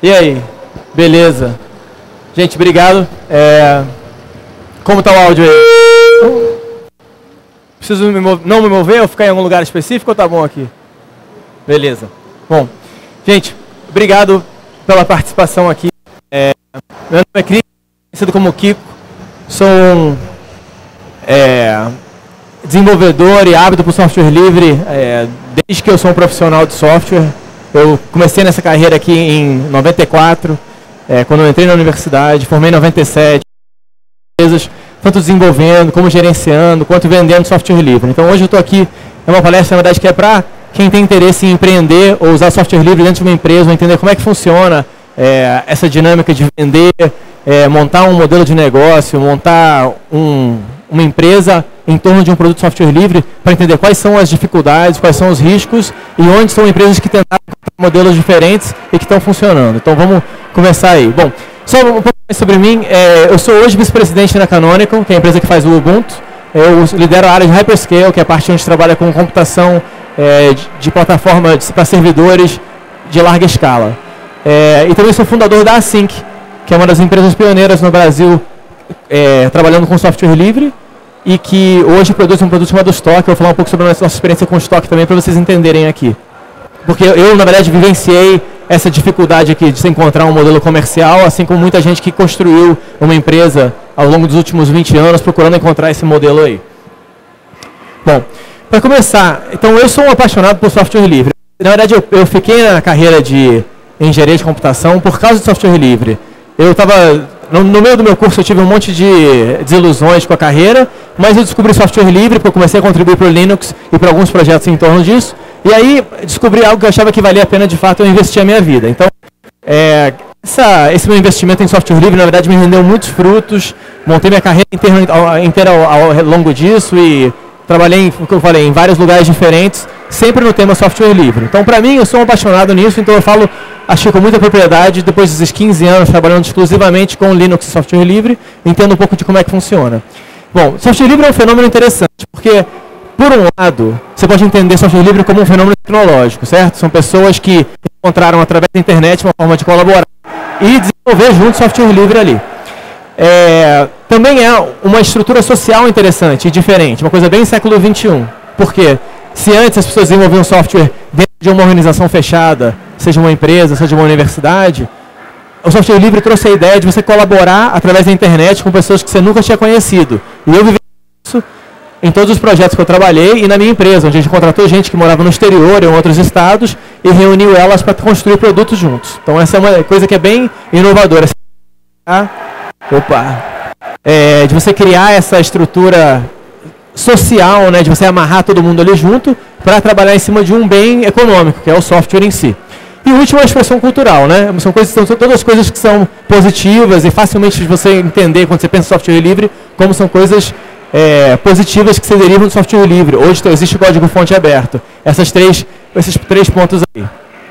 E aí? Beleza. Gente, obrigado. Como está o áudio aí? Preciso não me mover ou ficar em algum lugar específico ou tá bom aqui? Beleza. Bom, gente, obrigado pela participação aqui. Meu nome é Cris, conhecido como Kiko. Sou um desenvolvedor e ávido por software livre desde que eu sou um profissional de software. Eu comecei nessa carreira aqui em 94, quando eu entrei na universidade, formei em 97, tanto desenvolvendo, como gerenciando, quanto vendendo software livre. Então hoje eu estou aqui, é uma palestra, na verdade, que é para quem tem interesse em empreender ou usar software livre dentro de uma empresa, ou entender como é que funciona essa dinâmica de vender, montar um modelo de negócio, montar uma empresa em torno de um produto de software livre, para entender quais são as dificuldades, quais são os riscos e onde são empresas que tentaram modelos diferentes e que estão funcionando. Então vamos começar aí. Bom, só um pouco mais sobre mim. Eu sou hoje vice-presidente na Canonical, que é a empresa que faz o Ubuntu. Eu lidero a área de Hyperscale, que é a parte onde trabalha com computação de plataforma para servidores de larga escala. E também sou fundador da Async, que é uma das empresas pioneiras no Brasil trabalhando com software livre e que hoje produz um produto chamado Stock. Eu vou falar um pouco sobre a nossa experiência com Stock também para vocês entenderem aqui. Porque eu, na verdade, vivenciei essa dificuldade aqui de se encontrar um modelo comercial, assim como muita gente que construiu uma empresa ao longo dos últimos 20 anos procurando encontrar esse modelo aí. Bom, para começar, então eu sou um apaixonado por software livre. Na verdade, eu fiquei na carreira de engenharia de computação por causa do software livre. Eu estava... No meio do meu curso eu tive um monte de desilusões com a carreira, mas eu descobri software livre porque eu comecei a contribuir para o Linux e para alguns projetos em torno disso. E aí descobri algo que eu achava que valia a pena de fato eu investir a minha vida. Então, esse meu investimento em software livre, na verdade, me rendeu muitos frutos. Montei minha carreira inteira ao longo disso e trabalhei, como eu falei, em vários lugares diferentes, sempre no tema software livre. Então, para mim, eu sou um apaixonado nisso, então eu falo, acho que com muita propriedade, depois desses 15 anos trabalhando exclusivamente com Linux e software livre, entendo um pouco de como é que funciona. Bom, software livre é um fenômeno interessante, porque, por um lado, você pode entender software livre como um fenômeno tecnológico, certo? São pessoas que encontraram através da internet uma forma de colaborar e desenvolver junto software livre ali. Também é uma estrutura social interessante e diferente, uma coisa bem século XXI. Porque se antes as pessoas desenvolviam software dentro de uma organização fechada, seja uma empresa, seja uma universidade, o software livre trouxe a ideia de você colaborar através da internet com pessoas que você nunca tinha conhecido. E eu vivi isso em todos os projetos que eu trabalhei e na minha empresa, onde a gente contratou gente que morava no exterior, em outros estados, e reuniu elas para construir produtos juntos. Então essa é uma coisa que é bem inovadora. De você criar essa estrutura social, né, de você amarrar todo mundo ali junto para trabalhar em cima de um bem econômico, que é o software em si. E o último é a expressão cultural, né? São todas coisas que são positivas e facilmente de você entender quando você pensa em software livre, como são coisas positivas que se derivam do software livre. Hoje existe código-fonte aberto. Esses três pontos aí.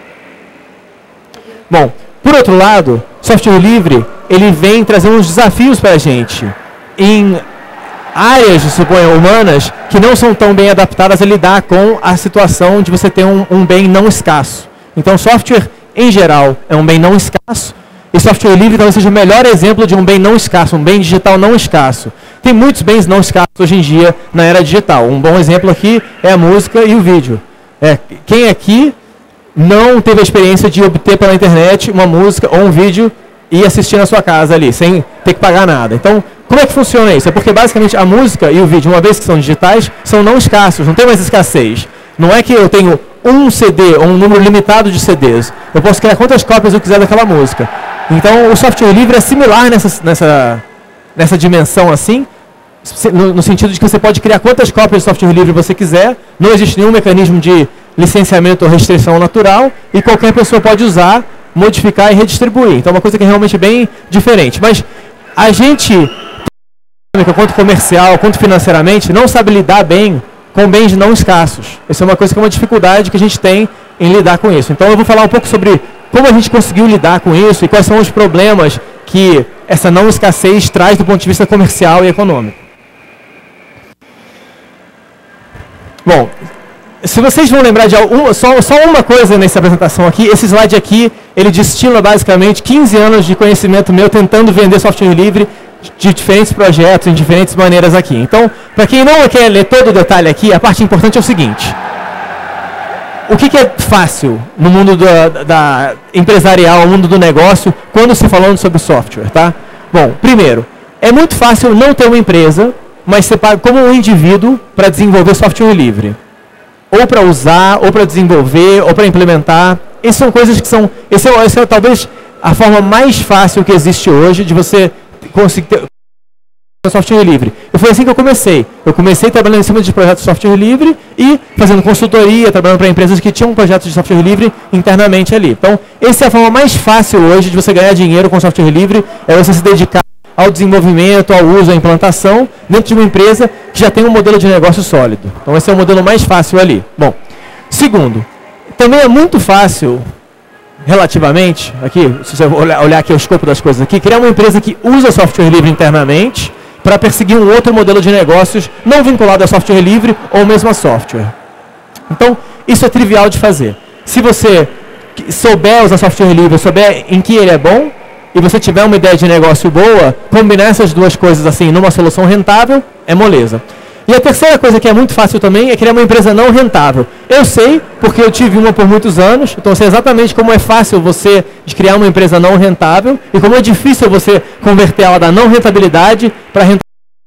Bom, por outro lado, software livre, ele vem trazendo uns desafios para a gente em áreas, suponho, humanas, que não são tão bem adaptadas a lidar com a situação de você ter um bem não escasso. Então, software, em geral, é um bem não escasso, e software livre talvez seja o melhor exemplo de um bem não escasso, um bem digital não escasso. Tem muitos bens não escassos hoje em dia na era digital. Um bom exemplo aqui é a música e o vídeo. Quem aqui não teve a experiência de obter pela internet uma música ou um vídeo e assistir na sua casa ali, sem ter que pagar nada? Então, como é que funciona isso? É porque basicamente a música e o vídeo, uma vez que são digitais, são não escassos, não tem mais escassez. Não é que eu tenho um CD ou um número limitado de CDs. Eu posso criar quantas cópias eu quiser daquela música. Então o software livre é similar nessa dimensão assim, no sentido de que você pode criar quantas cópias de software livre você quiser, não existe nenhum mecanismo de licenciamento ou restrição natural, e qualquer pessoa pode usar, modificar e redistribuir. Então é uma coisa que é realmente bem diferente. Mas a gente, quanto comercial, quanto financeiramente, não sabe lidar bem com bens não escassos. Essa é uma coisa que é uma dificuldade que a gente tem em lidar com isso. Então eu vou falar um pouco sobre como a gente conseguiu lidar com isso e quais são os problemas que essa não escassez traz do ponto de vista comercial e econômico. Bom, Se vocês vão lembrar de só uma coisa nessa apresentação aqui, esse slide aqui, ele destila basicamente 15 anos de conhecimento meu tentando vender software livre de diferentes projetos, em diferentes maneiras aqui. Então, para quem não quer ler todo o detalhe aqui, a parte importante é o seguinte. O que é fácil no mundo da empresarial, no mundo do negócio, quando se falando sobre software, tá? Bom, primeiro, é muito fácil não ter uma empresa, mas você paga como um indivíduo para desenvolver software livre. Ou para usar, ou para desenvolver, ou para implementar. Essas são coisas que são... Essa é talvez a forma mais fácil que existe hoje de você conseguir ter software livre. Foi assim que eu comecei. Eu comecei trabalhando em cima de projetos de software livre e fazendo consultoria, trabalhando para empresas que tinham projetos de software livre internamente ali. Então, essa é a forma mais fácil hoje de você ganhar dinheiro com software livre, é você se dedicar ao desenvolvimento, ao uso, à implantação, dentro de uma empresa que já tem um modelo de negócio sólido. Então, esse é o modelo mais fácil ali. Bom, segundo, também é muito fácil, relativamente, aqui, se você olhar aqui o escopo das coisas aqui, criar uma empresa que usa software livre internamente para perseguir um outro modelo de negócios não vinculado a software livre ou mesmo a software. Então, isso é trivial de fazer. Se você souber usar software livre, souber em que ele é bom, e você tiver uma ideia de negócio boa, combinar essas duas coisas assim numa solução rentável, é moleza. E a terceira coisa que é muito fácil também é criar uma empresa não rentável. Eu sei, porque eu tive uma por muitos anos, então eu sei exatamente como é fácil você criar uma empresa não rentável e como é difícil você converter ela da não rentabilidade para rentabilidade.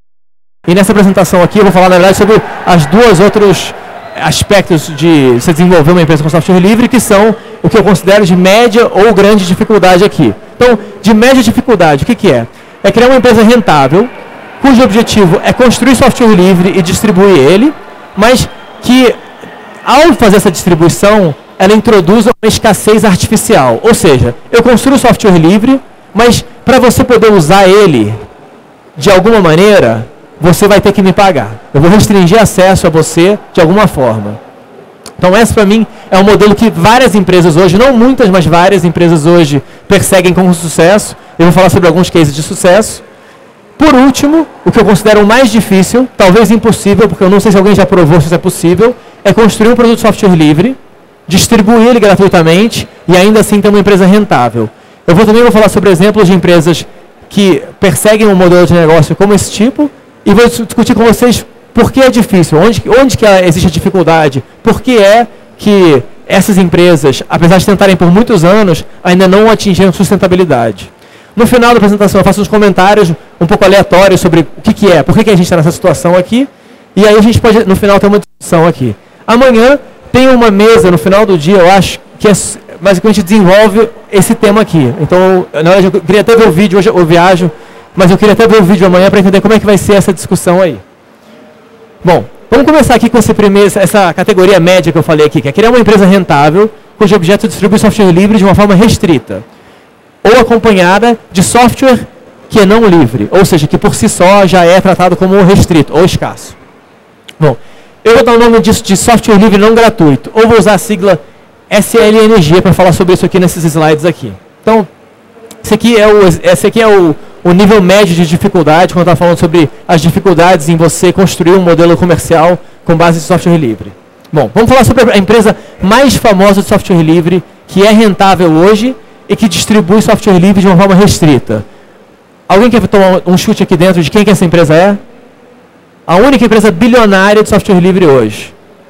E nessa apresentação aqui eu vou falar, na verdade, sobre as duas outros aspectos de você desenvolver uma empresa com software livre, que são o que eu considero de média ou grande dificuldade aqui. Então, de média dificuldade, o que é? É criar uma empresa rentável, cujo objetivo é construir software livre e distribuir ele, mas que, ao fazer essa distribuição, ela introduz uma escassez artificial. Ou seja, eu construo software livre, mas para você poder usar ele de alguma maneira, você vai ter que me pagar. Eu vou restringir acesso a você de alguma forma. Então, esse para mim é um modelo que várias empresas hoje, não muitas, mas várias empresas hoje perseguem com sucesso. Eu vou falar sobre alguns cases de sucesso. Por último, o que eu considero o mais difícil, talvez impossível, porque eu não sei se alguém já provou se isso é possível, é construir um produto de software livre, distribuir ele gratuitamente e ainda assim ter uma empresa rentável. Eu também vou falar sobre exemplos de empresas que perseguem um modelo de negócio como esse tipo e vou discutir com vocês por que é difícil, onde que existe a dificuldade, por que é que essas empresas, apesar de tentarem por muitos anos, ainda não atingiram sustentabilidade. No final da apresentação eu faço uns comentários um pouco aleatórios sobre o que é, por que a gente está nessa situação aqui, e aí a gente pode, no final, ter uma discussão aqui. Amanhã tem uma mesa, no final do dia, eu acho, que basicamente desenvolve esse tema aqui. Então, na verdade, eu queria até ver o vídeo, hoje eu viajo, mas eu queria até ver o vídeo amanhã para entender como é que vai ser essa discussão aí. Bom, vamos começar aqui com essa categoria média que eu falei aqui, que é criar uma empresa rentável, cujo objeto é distribuir software livre de uma forma restrita, ou acompanhada de software que é não livre, ou seja, que por si só já é tratado como restrito ou escasso. Bom, eu vou dar o nome disso de software livre não gratuito, ou vou usar a sigla SLNG para falar sobre isso aqui nesses slides aqui. Então, esse aqui é o nível médio de dificuldade, quando eu estava falando sobre as dificuldades em você construir um modelo comercial com base em software livre. Bom, vamos falar sobre a empresa mais famosa de software livre, que é rentável hoje e que distribui software livre de uma forma restrita. Alguém quer tomar um chute aqui dentro de quem que essa empresa é? A única empresa bilionária de software livre hoje.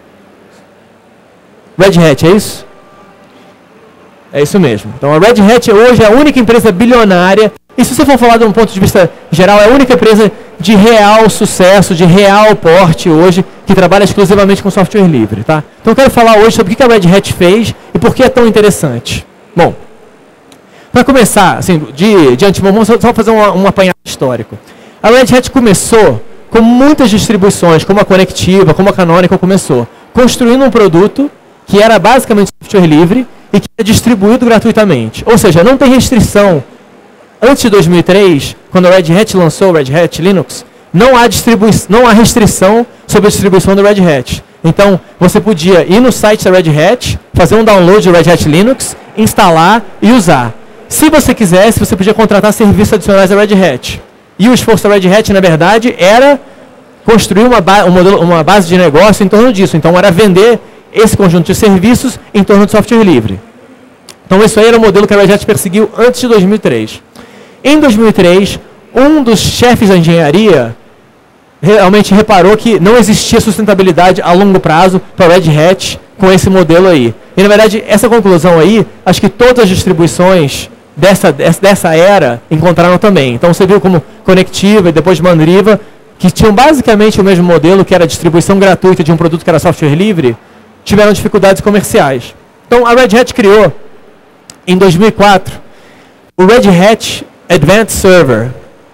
Red Hat, é isso? É isso mesmo. Então a Red Hat hoje é a única empresa bilionária, e se você for falar de um ponto de vista geral, é a única empresa de real sucesso, de real porte hoje, que trabalha exclusivamente com software livre. Tá? Então eu quero falar hoje sobre o que a Red Hat fez e por que é tão interessante. Bom, para começar, assim, de antemão, vamos só fazer um apanhado histórico. A Red Hat começou com muitas distribuições, como a Conectiva, como a Canonical começou, construindo um produto que era basicamente software livre e que é distribuído gratuitamente. Ou seja, não tem restrição. Antes de 2003, quando a Red Hat lançou o Red Hat Linux, não há restrição sobre a distribuição do Red Hat. Então, você podia ir no site da Red Hat, fazer um download do Red Hat Linux, instalar e usar. Se você quisesse, você podia contratar serviços adicionais da Red Hat. E o esforço da Red Hat, na verdade, era construir uma base de negócio em torno disso. Então, era vender esse conjunto de serviços em torno de software livre. Então, isso aí era o modelo que a Red Hat perseguiu antes de 2003. Em 2003, um dos chefes da engenharia realmente reparou que não existia sustentabilidade a longo prazo para a Red Hat com esse modelo aí. E, na verdade, essa conclusão aí, acho que todas as distribuições dessa era encontraram também. Então, você viu como Connectiva e depois Mandriva, que tinham basicamente o mesmo modelo, que era a distribuição gratuita de um produto que era software livre, tiveram dificuldades comerciais. Então, a Red Hat criou, em 2004, o Red Hat Advanced Server.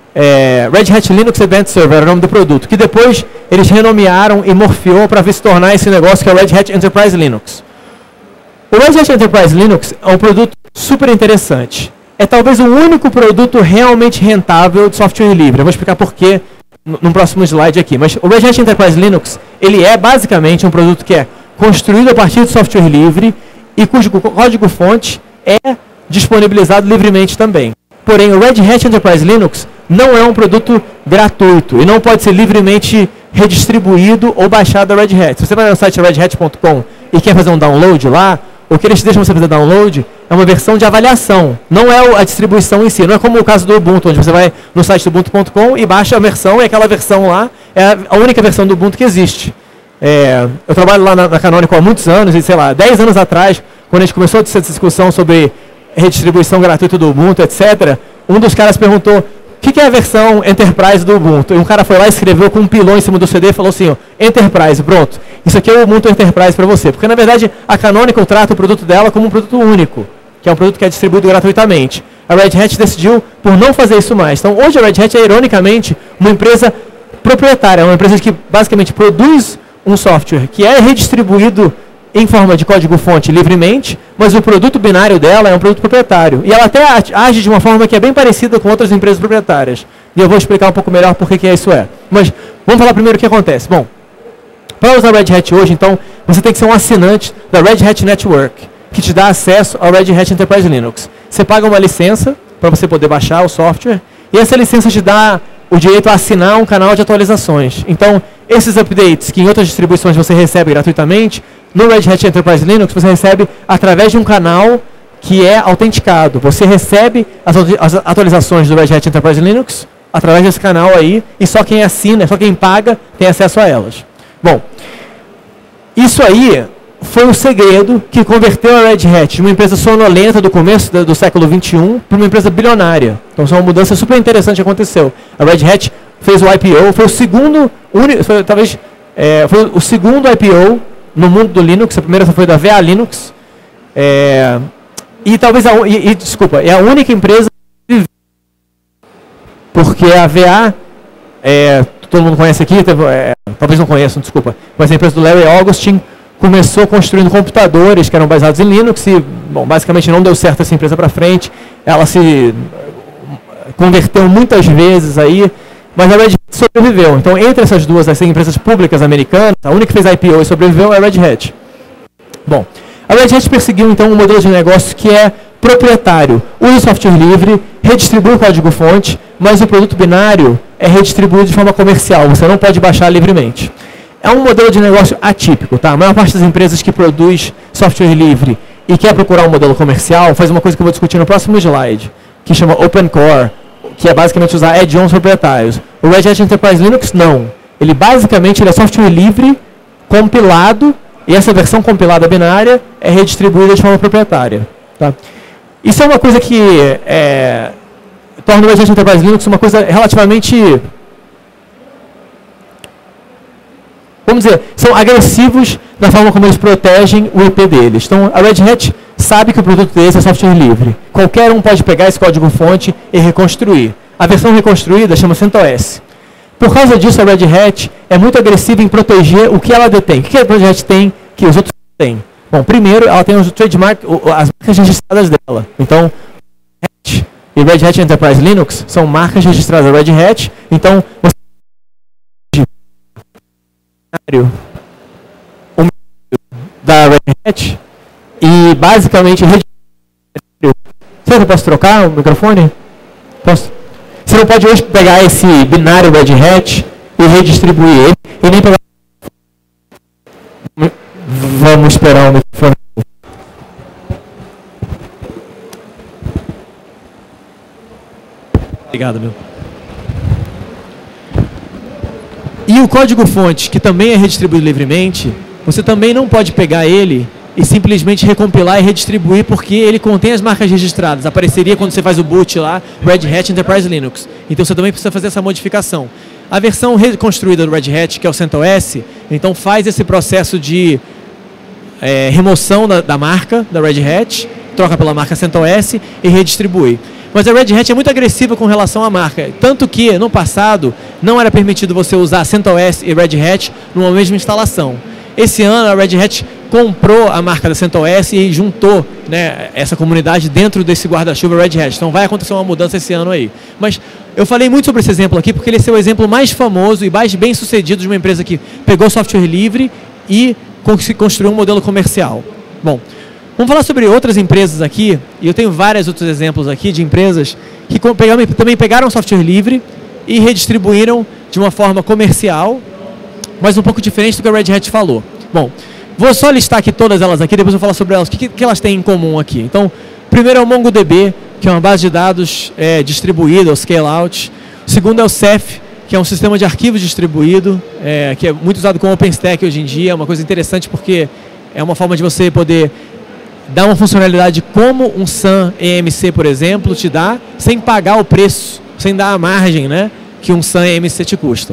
Red Hat Linux Advanced Server era o nome do produto, que depois eles renomearam e morfiou para se tornar esse negócio que é o Red Hat Enterprise Linux. O Red Hat Enterprise Linux é um produto super interessante. É talvez o único produto realmente rentável de software livre. Eu vou explicar por quê no próximo slide aqui. Mas o Red Hat Enterprise Linux, ele é basicamente um produto que é construído a partir de software livre e cujo código-fonte é disponibilizado livremente também. Porém, o Red Hat Enterprise Linux não é um produto gratuito e não pode ser livremente redistribuído ou baixado da Red Hat. Se você vai no site redhat.com e quer fazer um download lá, o que eles deixam você fazer download é uma versão de avaliação, não é a distribuição em si. Não é como o caso do Ubuntu, onde você vai no site do ubuntu.com e baixa a versão, e aquela versão lá é a única versão do Ubuntu que existe. Eu trabalho lá na Canonical há muitos anos, e sei lá, 10 anos atrás, quando a gente começou essa discussão sobre redistribuição gratuita do Ubuntu, etc., um dos caras perguntou: o que é a versão Enterprise do Ubuntu? E um cara foi lá e escreveu com um pilão em cima do CD e falou assim: ó, Enterprise, pronto. Isso aqui é o Ubuntu Enterprise para você. Porque, na verdade, a Canonical trata o produto dela como um produto único, que é um produto que é distribuído gratuitamente. A Red Hat decidiu por não fazer isso mais. Então, hoje a Red Hat é, ironicamente, uma empresa proprietária, uma empresa que basicamente produz um software que é redistribuído em forma de código-fonte livremente, mas o produto binário dela é um produto proprietário. E ela até age de uma forma que é bem parecida com outras empresas proprietárias. E eu vou explicar um pouco melhor por que isso é. Mas vamos falar primeiro o que acontece. Bom, para usar Red Hat hoje, então, você tem que ser um assinante da Red Hat Network, que te dá acesso ao Red Hat Enterprise Linux. Você paga uma licença para você poder baixar o software, e essa licença te dá o direito a assinar um canal de atualizações. Então, esses updates que em outras distribuições você recebe gratuitamente, no Red Hat Enterprise Linux você recebe através de um canal que é autenticado. Você recebe as atualizações do Red Hat Enterprise Linux através desse canal aí, e só quem assina, só quem paga, tem acesso a elas. Bom, isso aí foi o segredo que converteu a Red Hat de uma empresa sonolenta do começo do século XXI para uma empresa bilionária. Então, isso é uma mudança super interessante que aconteceu. A Red Hat fez o IPO, foi o segundo, foi o segundo IPO no mundo do Linux. A primeira foi da VA Linux. E talvez desculpa, é a única empresa porque a VA, todo mundo conhece aqui, talvez não conheçam, desculpa, mas a empresa do Larry Augustin começou construindo computadores que eram baseados em Linux e, bom, basicamente não deu certo essa empresa para frente. Ela se converteu muitas vezes aí, mas a Red Hat sobreviveu. Então, entre essas duas empresas públicas americanas, a única que fez IPO e sobreviveu é a Red Hat. Bom, a Red Hat perseguiu então um modelo de negócio que é proprietário, usa software livre, redistribui o código-fonte, mas o produto binário é redistribuído de forma comercial, você não pode baixar livremente. É um modelo de negócio atípico, tá? A maior parte das empresas que produz software livre e quer procurar um modelo comercial faz uma coisa que eu vou discutir no próximo slide, que chama Open Core, que é basicamente usar add-ons proprietários. O Red Hat Enterprise Linux, não. Ele basicamente é software livre, compilado, e essa versão compilada binária é redistribuída de forma proprietária. Tá? Isso é uma coisa que torna o Red Hat Enterprise Linux uma coisa relativamente, vamos dizer, são agressivos na forma como eles protegem o IP deles. Então, a Red Hat sabe que o produto deles é software livre. Qualquer um pode pegar esse código-fonte e reconstruir. A versão reconstruída chama CentOS. Por causa disso, a Red Hat é muito agressiva em proteger o que ela detém. O que a Red Hat tem que os outros não têm? Bom, primeiro, ela tem os trademark, as marcas registradas dela. Então, Red Hat e Red Hat Enterprise Linux são marcas registradas da Red Hat. Então, você da Red Hat e basicamente será que eu posso trocar o microfone? Posso? Você não pode hoje pegar esse binário Red Hat e redistribuir ele e nem pegar. Vamos esperar o microfone. Obrigado, meu. E o código-fonte, que também é redistribuído livremente, você também não pode pegar ele e simplesmente recompilar e redistribuir, porque ele contém as marcas registradas. Apareceria quando você faz o boot lá, Red Hat Enterprise Linux. Então você também precisa fazer essa modificação. A versão reconstruída do Red Hat, que é o CentOS, então faz esse processo de remoção da marca da Red Hat, troca pela marca CentOS e redistribui. Mas a Red Hat é muito agressiva com relação à marca, tanto que no passado não era permitido você usar CentOS e Red Hat numa mesma instalação. Esse ano a Red Hat comprou a marca da CentOS e juntou, né, essa comunidade dentro desse guarda-chuva Red Hat. Então vai acontecer uma mudança esse ano aí. Mas eu falei muito sobre esse exemplo aqui porque ele é o exemplo mais famoso e mais bem sucedido de uma empresa que pegou software livre e construiu um modelo comercial. Bom, vamos falar sobre outras empresas aqui, e eu tenho vários outros exemplos aqui de empresas que também pegaram software livre e redistribuíram de uma forma comercial, mas um pouco diferente do que a Red Hat falou. Bom, vou só listar aqui todas elas aqui, depois eu vou falar sobre elas, o que elas têm em comum aqui. Então, primeiro é o MongoDB, que é uma base de dados distribuída, o scale-out. O segundo é o Ceph, que é um sistema de arquivos distribuído, que é muito usado com OpenStack hoje em dia. É uma coisa interessante porque é uma forma de você poder dar uma funcionalidade como um SAN EMC, por exemplo, te dá, sem pagar o preço, sem dar a margem, né, que um SAN EMC te custa.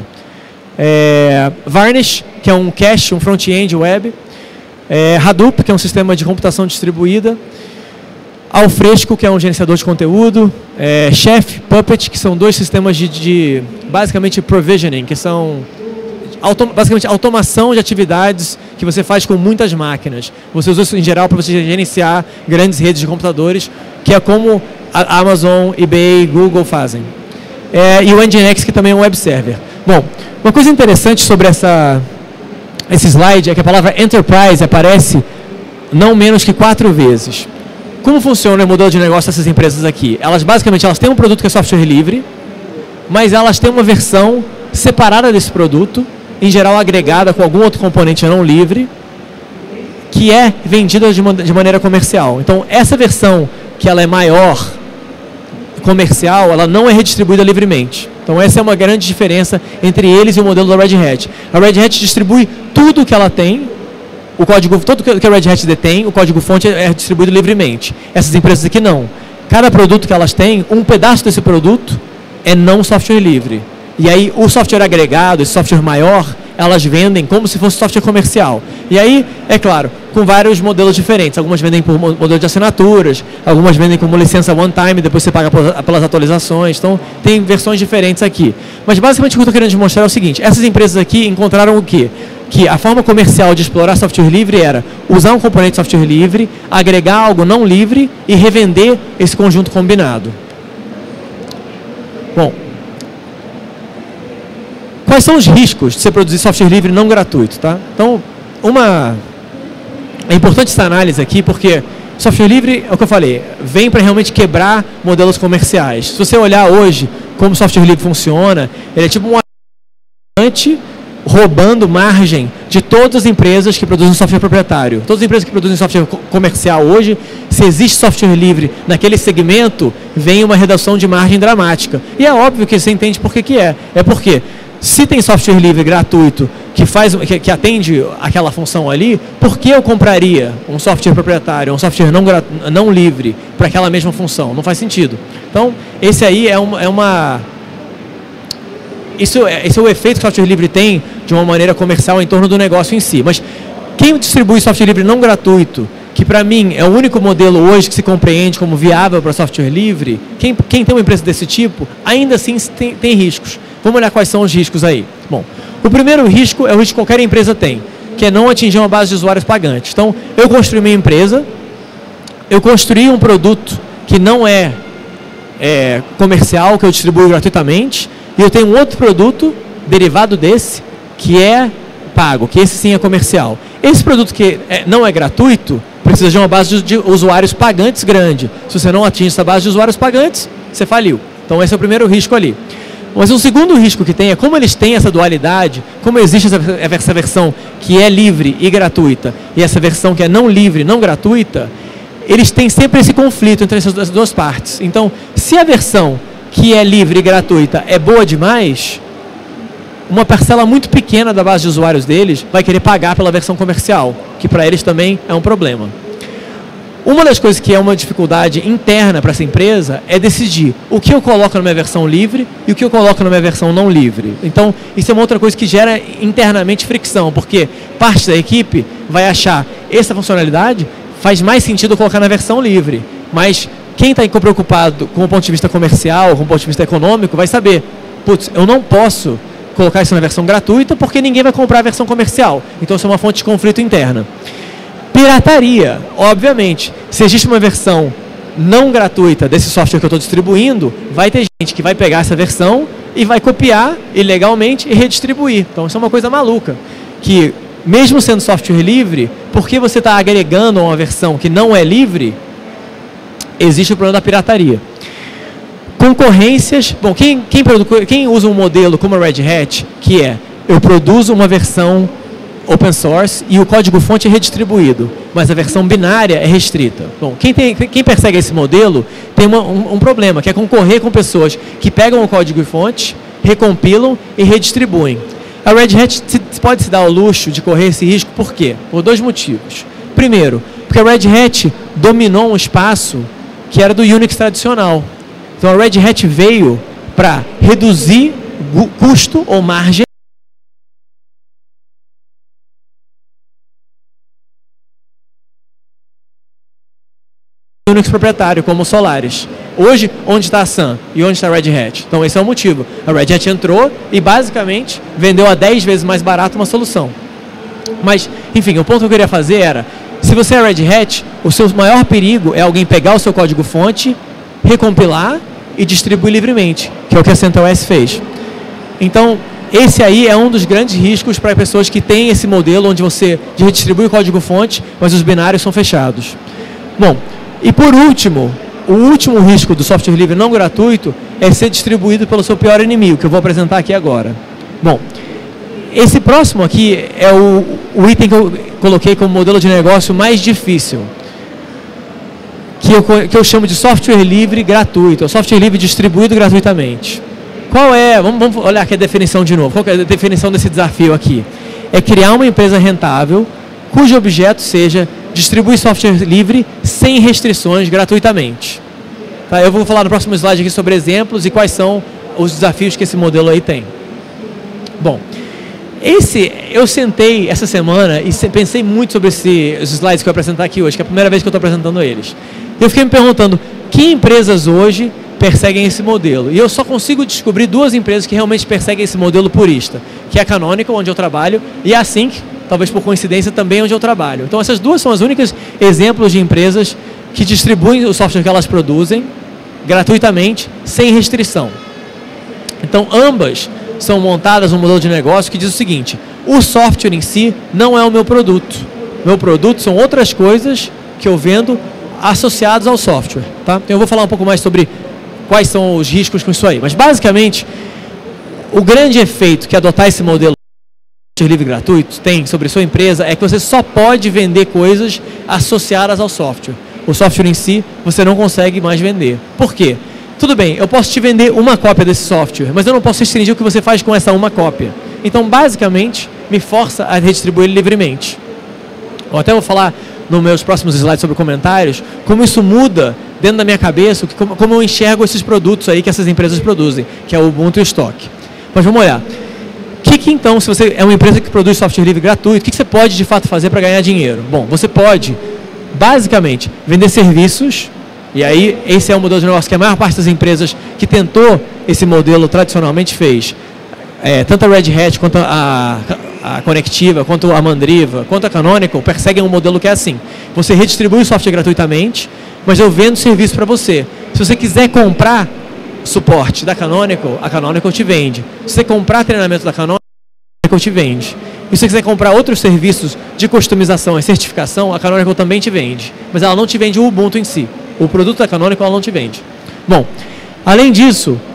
Varnish, que é um cache, um front-end web. Hadoop, que é um sistema de computação distribuída. Alfresco, que é um gerenciador de conteúdo. Chef, Puppet, que são dois sistemas de basicamente provisioning, que são basicamente automação de atividades que você faz com muitas máquinas. Você usa isso em geral para você gerenciar grandes redes de computadores, que é como a Amazon, eBay, Google fazem. E o Nginx, que também é um web server. Bom, uma coisa interessante sobre esse slide é que a palavra Enterprise aparece não menos que 4 vezes. Como funciona o modelo de negócio dessas empresas aqui? Elas basicamente têm um produto que é software livre, mas elas têm uma versão separada desse produto, em geral agregada com algum outro componente não livre, que é vendida de maneira comercial. Então, essa versão que ela é maior, comercial, ela não é redistribuída livremente. Então, essa é uma grande diferença entre eles e o modelo da Red Hat. A Red Hat distribui tudo que ela tem, o código, todo que a Red Hat detém, o código-fonte é distribuído livremente. Essas empresas aqui não. Cada produto que elas têm, um pedaço desse produto é não software livre. E aí, o software agregado, esse software maior, elas vendem como se fosse software comercial. E aí, é claro, com vários modelos diferentes. Algumas vendem por modelo de assinaturas, algumas vendem como licença one time, depois você paga pelas atualizações. Então, tem versões diferentes aqui. Mas, basicamente, o que eu estou querendo demonstrar é o seguinte. Essas empresas aqui encontraram o quê? Que a forma comercial de explorar software livre era usar um componente de software livre, agregar algo não livre e revender esse conjunto combinado. Bom, quais são os riscos de você produzir software livre não gratuito? Tá? Então, é importante essa análise aqui, porque software livre, é o que eu falei, vem para realmente quebrar modelos comerciais. Se você olhar hoje como software livre funciona, ele é tipo um atacante roubando margem de todas as empresas que produzem software proprietário. Todas as empresas que produzem software comercial hoje, se existe software livre naquele segmento, vem uma redução de margem dramática. E é óbvio que você entende por que é. É porque se tem software livre gratuito que atende aquela função ali, por que eu compraria um software proprietário, um software não livre para aquela mesma função? Não faz sentido. Então, esse aí esse é o efeito que o software livre tem de uma maneira comercial em torno do negócio em si. Mas quem distribui software livre não gratuito, que para mim é o único modelo hoje que se compreende como viável para software livre, quem tem uma empresa desse tipo, ainda assim tem riscos. Vamos olhar quais são os riscos aí. Bom, o primeiro risco é o risco que qualquer empresa tem, que é não atingir uma base de usuários pagantes. Então, eu construí minha empresa, eu construí um produto que não é comercial, que eu distribuo gratuitamente, e eu tenho um outro produto derivado desse, que é pago, que esse sim é comercial. Esse produto que não é gratuito, precisa de uma base de usuários pagantes grande. Se você não atinge essa base de usuários pagantes, você faliu. Então esse é o primeiro risco ali. Mas um segundo risco que tem é como eles têm essa dualidade, como existe essa versão que é livre e gratuita e essa versão que é não livre, não gratuita, eles têm sempre esse conflito entre essas duas partes. Então, se a versão que é livre e gratuita é boa demais, uma parcela muito pequena da base de usuários deles vai querer pagar pela versão comercial, que para eles também é um problema. Uma das coisas que é uma dificuldade interna para essa empresa é decidir o que eu coloco na minha versão livre e o que eu coloco na minha versão não livre. Então, isso é uma outra coisa que gera internamente fricção, porque parte da equipe vai achar essa funcionalidade faz mais sentido colocar na versão livre, mas quem está preocupado com o ponto de vista comercial, com o ponto de vista econômico, vai saber, putz, eu não posso colocar isso na versão gratuita porque ninguém vai comprar a versão comercial. Então, isso é uma fonte de conflito interna. Pirataria, obviamente. Se existe uma versão não gratuita desse software que eu estou distribuindo, vai ter gente que vai pegar essa versão e vai copiar ilegalmente e redistribuir. Então, isso é uma coisa maluca. Que, mesmo sendo software livre, porque você está agregando a uma versão que não é livre, existe o problema da pirataria. Concorrências. Bom, quem usa um modelo como a Red Hat, que é, eu produzo uma versão open source e o código-fonte é redistribuído, mas a versão binária é restrita. Bom, quem persegue esse modelo tem um problema, que é concorrer com pessoas que pegam o código-fonte, recompilam e redistribuem. A Red Hat pode se dar ao luxo de correr esse risco, por quê? Por dois motivos. Primeiro, porque a Red Hat dominou um espaço que era do Unix tradicional. Então a Red Hat veio para reduzir custo ou margem Unix proprietário, como o Solaris. Hoje, onde está a Sun e onde está a Red Hat? Então, esse é o motivo. A Red Hat entrou e, basicamente, vendeu a 10 vezes mais barato uma solução. Mas, enfim, o ponto que eu queria fazer era, se você é Red Hat, o seu maior perigo é alguém pegar o seu código-fonte, recompilar e distribuir livremente, que é o que a CentOS fez. Então, esse aí é um dos grandes riscos para pessoas que têm esse modelo onde você redistribui o código-fonte, mas os binários são fechados. Bom, e por último, o último risco do software livre não gratuito é ser distribuído pelo seu pior inimigo, que eu vou apresentar aqui agora. Bom, esse próximo aqui é o item que eu coloquei como modelo de negócio mais difícil, que eu chamo de software livre gratuito, ou software livre distribuído gratuitamente. Qual é, vamos olhar aqui a definição de novo, qual é a definição desse desafio aqui? É criar uma empresa rentável, cujo objeto seja distribuir software livre sem restrições gratuitamente. Tá, eu vou falar no próximo slide aqui sobre exemplos e quais são os desafios que esse modelo aí tem. Bom, eu sentei essa semana e pensei muito sobre os slides que eu vou apresentar aqui hoje, que é a primeira vez que eu estou apresentando eles. Eu fiquei me perguntando, que empresas hoje perseguem esse modelo? E eu só consigo descobrir duas empresas que realmente perseguem esse modelo purista, que é a Canonical, onde eu trabalho, e a Async, talvez por coincidência, também onde eu trabalho. Então, essas duas são as únicas exemplos de empresas que distribuem o software que elas produzem gratuitamente, sem restrição. Então, ambas são montadas um modelo de negócio que diz o seguinte, o software em si não é o meu produto. Meu produto são outras coisas que eu vendo associados ao software. Tá? Então, eu vou falar um pouco mais sobre quais são os riscos com isso aí. Mas, basicamente, o grande efeito que adotar esse modelo livre gratuito tem sobre sua empresa é que você só pode vender coisas associadas ao software. O software em si, você não consegue mais vender. Por quê? Tudo bem, eu posso te vender uma cópia desse software, mas eu não posso restringir o que você faz com essa uma cópia. Então, basicamente, me força a redistribuir ele livremente. Eu até vou falar nos meus próximos slides sobre comentários, como isso muda dentro da minha cabeça, como eu enxergo esses produtos aí que essas empresas produzem, que é o Ubuntu e o Stock. Mas vamos olhar. Então, se você é uma empresa que produz software livre gratuito, o que você pode de fato fazer para ganhar dinheiro? Bom, você pode, basicamente, vender serviços, e aí esse é o modelo de negócio que a maior parte das empresas que tentou esse modelo tradicionalmente fez. Tanto a Red Hat, quanto a Conectiva, quanto a Mandriva, quanto a Canonical, perseguem um modelo que é assim. Você redistribui o software gratuitamente, mas eu vendo serviço para você. Se você quiser comprar suporte da Canonical, a Canonical te vende. Se você comprar treinamento da Canonical te vende. E se você quiser comprar outros serviços de customização e certificação, a Canonical também te vende. Mas ela não te vende o Ubuntu em si. O produto da Canonical ela não te vende. Bom, além disso,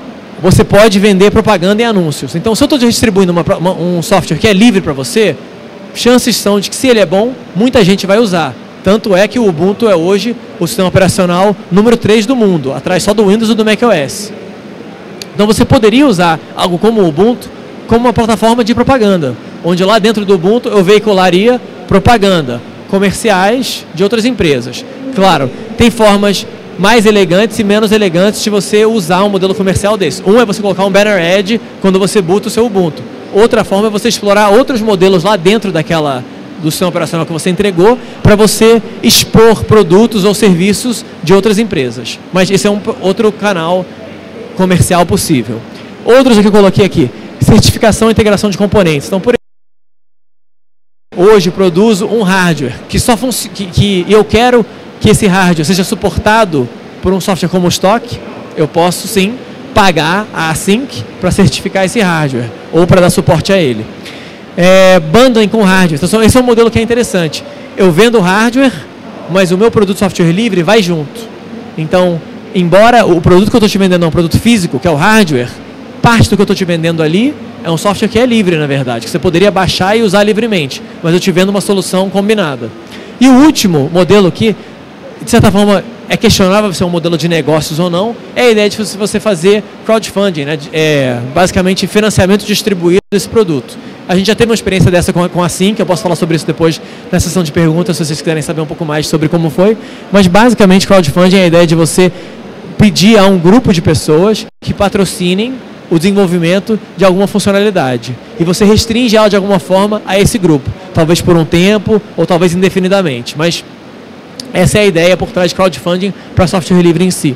você pode vender propaganda e anúncios. Então, se eu estou distribuindo um software que é livre para você, chances são de que, se ele é bom, muita gente vai usar. Tanto é que o Ubuntu é hoje o sistema operacional número 3 do mundo, atrás só do Windows e do macOS. Então, você poderia usar algo como o Ubuntu como uma plataforma de propaganda, onde lá dentro do Ubuntu eu veicularia propaganda, comerciais de outras empresas. Claro, tem formas mais elegantes e menos elegantes de você usar um modelo comercial desse. Um é você colocar um banner ad quando você boota o seu Ubuntu. Outra forma é você explorar outros modelos lá dentro do sistema operacional que você entregou, para você expor produtos ou serviços de outras empresas. Mas esse é um outro canal comercial possível. Outros que eu coloquei aqui: certificação e integração de componentes. Então, por exemplo, hoje produzo um hardware que eu quero que esse hardware seja suportado por um software como o Stock. Eu posso sim pagar a Async para certificar esse hardware ou para dar suporte a ele. Bundling com hardware. Então, esse é um modelo que é interessante. Eu vendo o hardware, mas o meu produto software livre vai junto. Então, embora o produto que eu estou te vendendo é um produto físico, que é o hardware, parte do que eu estou te vendendo ali é um software que é livre, na verdade, que você poderia baixar e usar livremente, mas eu te vendo uma solução combinada. E o último modelo que, de certa forma, é questionável se é um modelo de negócios ou não, é a ideia de você fazer crowdfunding, né? Basicamente financiamento distribuído desse produto. A gente já teve uma experiência dessa com a Async, eu posso falar sobre isso depois na sessão de perguntas, se vocês quiserem saber um pouco mais sobre como foi, mas basicamente crowdfunding é a ideia de você pedir a um grupo de pessoas que patrocinem o desenvolvimento de alguma funcionalidade. E você restringe ela de alguma forma a esse grupo, talvez por um tempo ou talvez indefinidamente, mas essa é a ideia por trás de crowdfunding para software livre em si.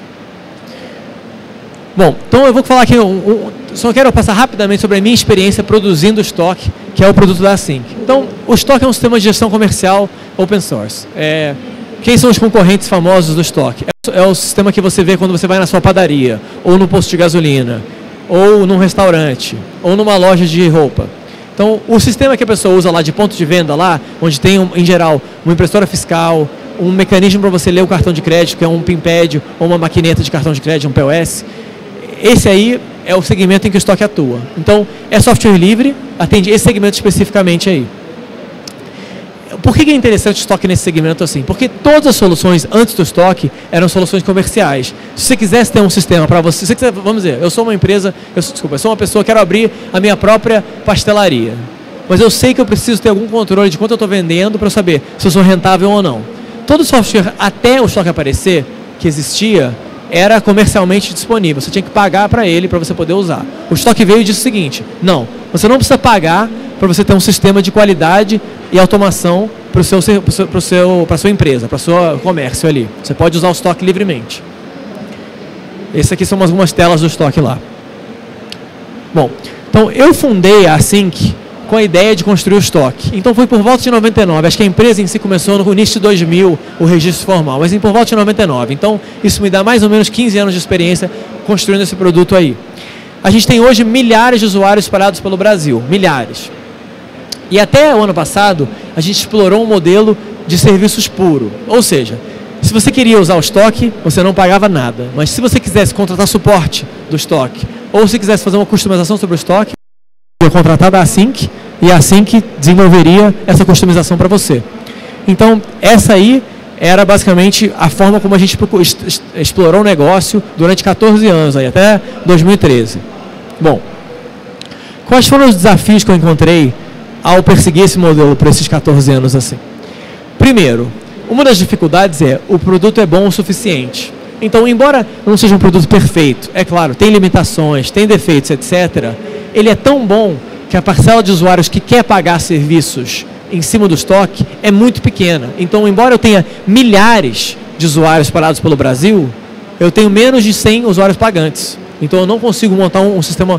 Bom, então eu vou falar aqui, só quero passar rapidamente sobre a minha experiência produzindo o Stock, que é o produto da Async. Então, o Stock é um sistema de gestão comercial open source. Quem são os concorrentes famosos do Stock? É o sistema que você vê quando você vai na sua padaria, ou no posto de gasolina, ou num restaurante, ou numa loja de roupa. Então, o sistema que a pessoa usa lá de ponto de venda lá, onde tem, em geral, uma impressora fiscal, um mecanismo para você ler o cartão de crédito, que é um PIN-pad, ou uma maquineta de cartão de crédito, um POS, esse aí é o segmento em que o Stock atua. Então, é software livre, atende esse segmento especificamente aí. Por que é interessante o Stock nesse segmento assim? Porque todas as soluções antes do Stock eram soluções comerciais. Se você quisesse ter um sistema para você, vamos dizer, eu sou uma empresa, eu sou uma pessoa, quero abrir a minha própria pastelaria. Mas eu sei que eu preciso ter algum controle de quanto eu estou vendendo para eu saber se eu sou rentável ou não. Todo software, até o Stock aparecer, que existia, era comercialmente disponível. Você tinha que pagar para ele para você poder usar. O Stock veio e disse o seguinte: não, você não precisa pagar para você ter um sistema de qualidade e automação para a sua empresa, para o seu comércio ali. Você pode usar o Stock livremente. Essas aqui são algumas telas do Stock lá. Bom, então eu fundei a Async com a ideia de construir o Stock. Então foi por volta de 99, acho que a empresa em si começou no início de 2000, o registro formal, mas por volta de 99. Então isso me dá mais ou menos 15 anos de experiência construindo esse produto aí. A gente tem hoje milhares de usuários espalhados pelo Brasil, milhares. E até o ano passado, a gente explorou um modelo de serviços puro. Ou seja, se você queria usar o Stock, você não pagava nada. Mas se você quisesse contratar suporte do Stock, ou se quisesse fazer uma customização sobre o Stock, ia contratar da Async, e a Async desenvolveria essa customização para você. Então, essa aí era basicamente a forma como a gente explorou o negócio durante 14 anos, aí, até 2013. Bom, quais foram os desafios que eu encontrei ao perseguir esse modelo por esses 14 anos assim? Primeiro, uma das dificuldades é o produto é bom o suficiente. Então, embora não seja um produto perfeito, é claro, tem limitações, tem defeitos, etc., ele é tão bom que a parcela de usuários que quer pagar serviços em cima do Stock é muito pequena. Então, embora eu tenha milhares de usuários espalhados pelo Brasil, eu tenho menos de 100 usuários pagantes. Então, eu não consigo montar um sistema,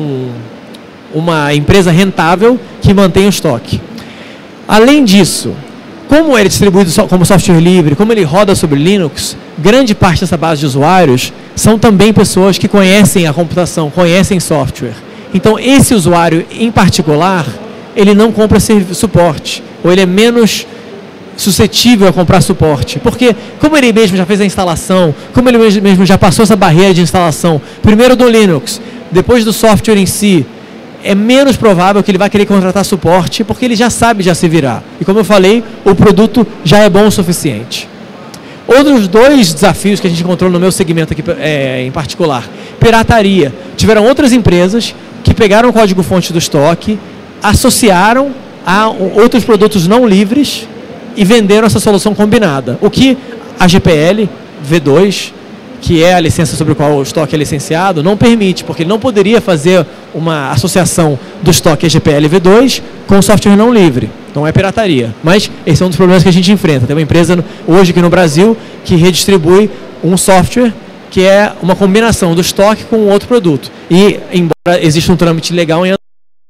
uma empresa rentável que mantenha o Stock. Além disso, como ele é distribuído como software livre, como ele roda sobre Linux, grande parte dessa base de usuários são também pessoas que conhecem a computação, conhecem software. Então, esse usuário em particular, ele não compra suporte, ou ele é menos suscetível a comprar suporte, porque como ele mesmo já fez a instalação, como ele mesmo já passou essa barreira de instalação, primeiro do Linux, depois do software em si, é menos provável que ele vai querer contratar suporte, porque ele já sabe já se virar. E como eu falei, o produto já é bom o suficiente. Outros dois desafios que a gente encontrou no meu segmento aqui em particular, pirataria. Tiveram outras empresas que pegaram o código-fonte do estoque, associaram a outros produtos não livres e venderam essa solução combinada. O que a GPL V2, que é a licença sobre a qual o estoque é licenciado, não permite, porque ele não poderia fazer uma associação do estoque GPL V2 com software não livre. Então é pirataria. Mas esse é um dos problemas que a gente enfrenta. Tem uma empresa hoje aqui no Brasil que redistribui um software que é uma combinação do estoque com outro produto. E, embora exista um trâmite legal em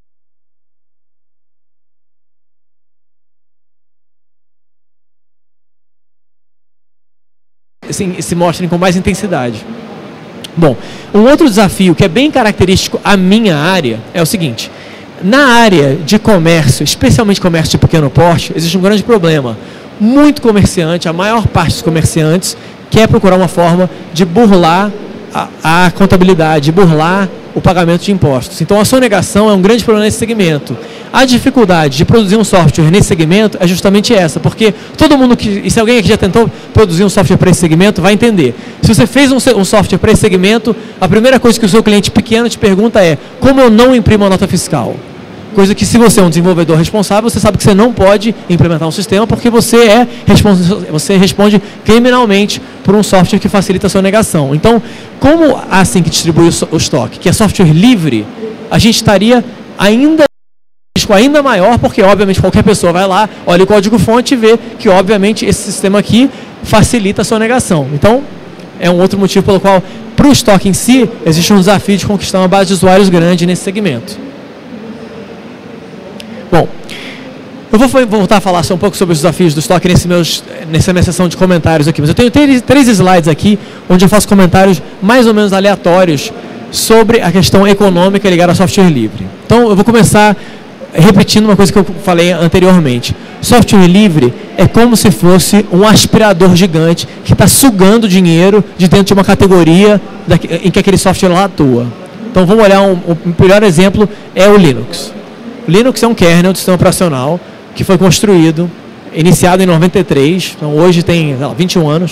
se mostrem com mais intensidade. Bom, um outro desafio que é bem característico à minha área é o seguinte: na área de comércio, especialmente comércio de pequeno porte, existe um grande problema. Muito comerciante, a maior parte dos comerciantes quer procurar uma forma de burlar a contabilidade, burlar o pagamento de impostos. Então a sonegação é um grande problema nesse segmento. A dificuldade de produzir um software nesse segmento é justamente essa, porque todo mundo e se alguém aqui já tentou produzir um software para esse segmento, vai entender. Se você fez um software para esse segmento, a primeira coisa que o seu cliente pequeno te pergunta é: como eu não imprimo a nota fiscal? Coisa que, se você é um desenvolvedor responsável, você sabe que você não pode implementar um sistema porque você responde criminalmente por um software que facilita a sonegação. Então, como a Async distribui o estoque, que é software livre, a gente estaria ainda maior, porque obviamente qualquer pessoa vai lá, olha o código-fonte e vê que obviamente esse sistema aqui facilita a sonegação. Então, é um outro motivo pelo qual, para o estoque em si, existe um desafio de conquistar uma base de usuários grande nesse segmento. Bom, eu vou voltar a falar só um pouco sobre os desafios do estoque nessa minha sessão de comentários aqui, mas eu tenho três slides aqui, onde eu faço comentários mais ou menos aleatórios sobre a questão econômica ligada ao software livre. Então, eu vou começar repetindo uma coisa que eu falei anteriormente. Software livre é como se fosse um aspirador gigante que está sugando dinheiro de dentro de uma categoria em que aquele software lá atua. Então, vamos olhar o melhor exemplo é o Linux. O Linux é um kernel de sistema operacional que foi construído, iniciado em 93, então hoje tem 21 anos.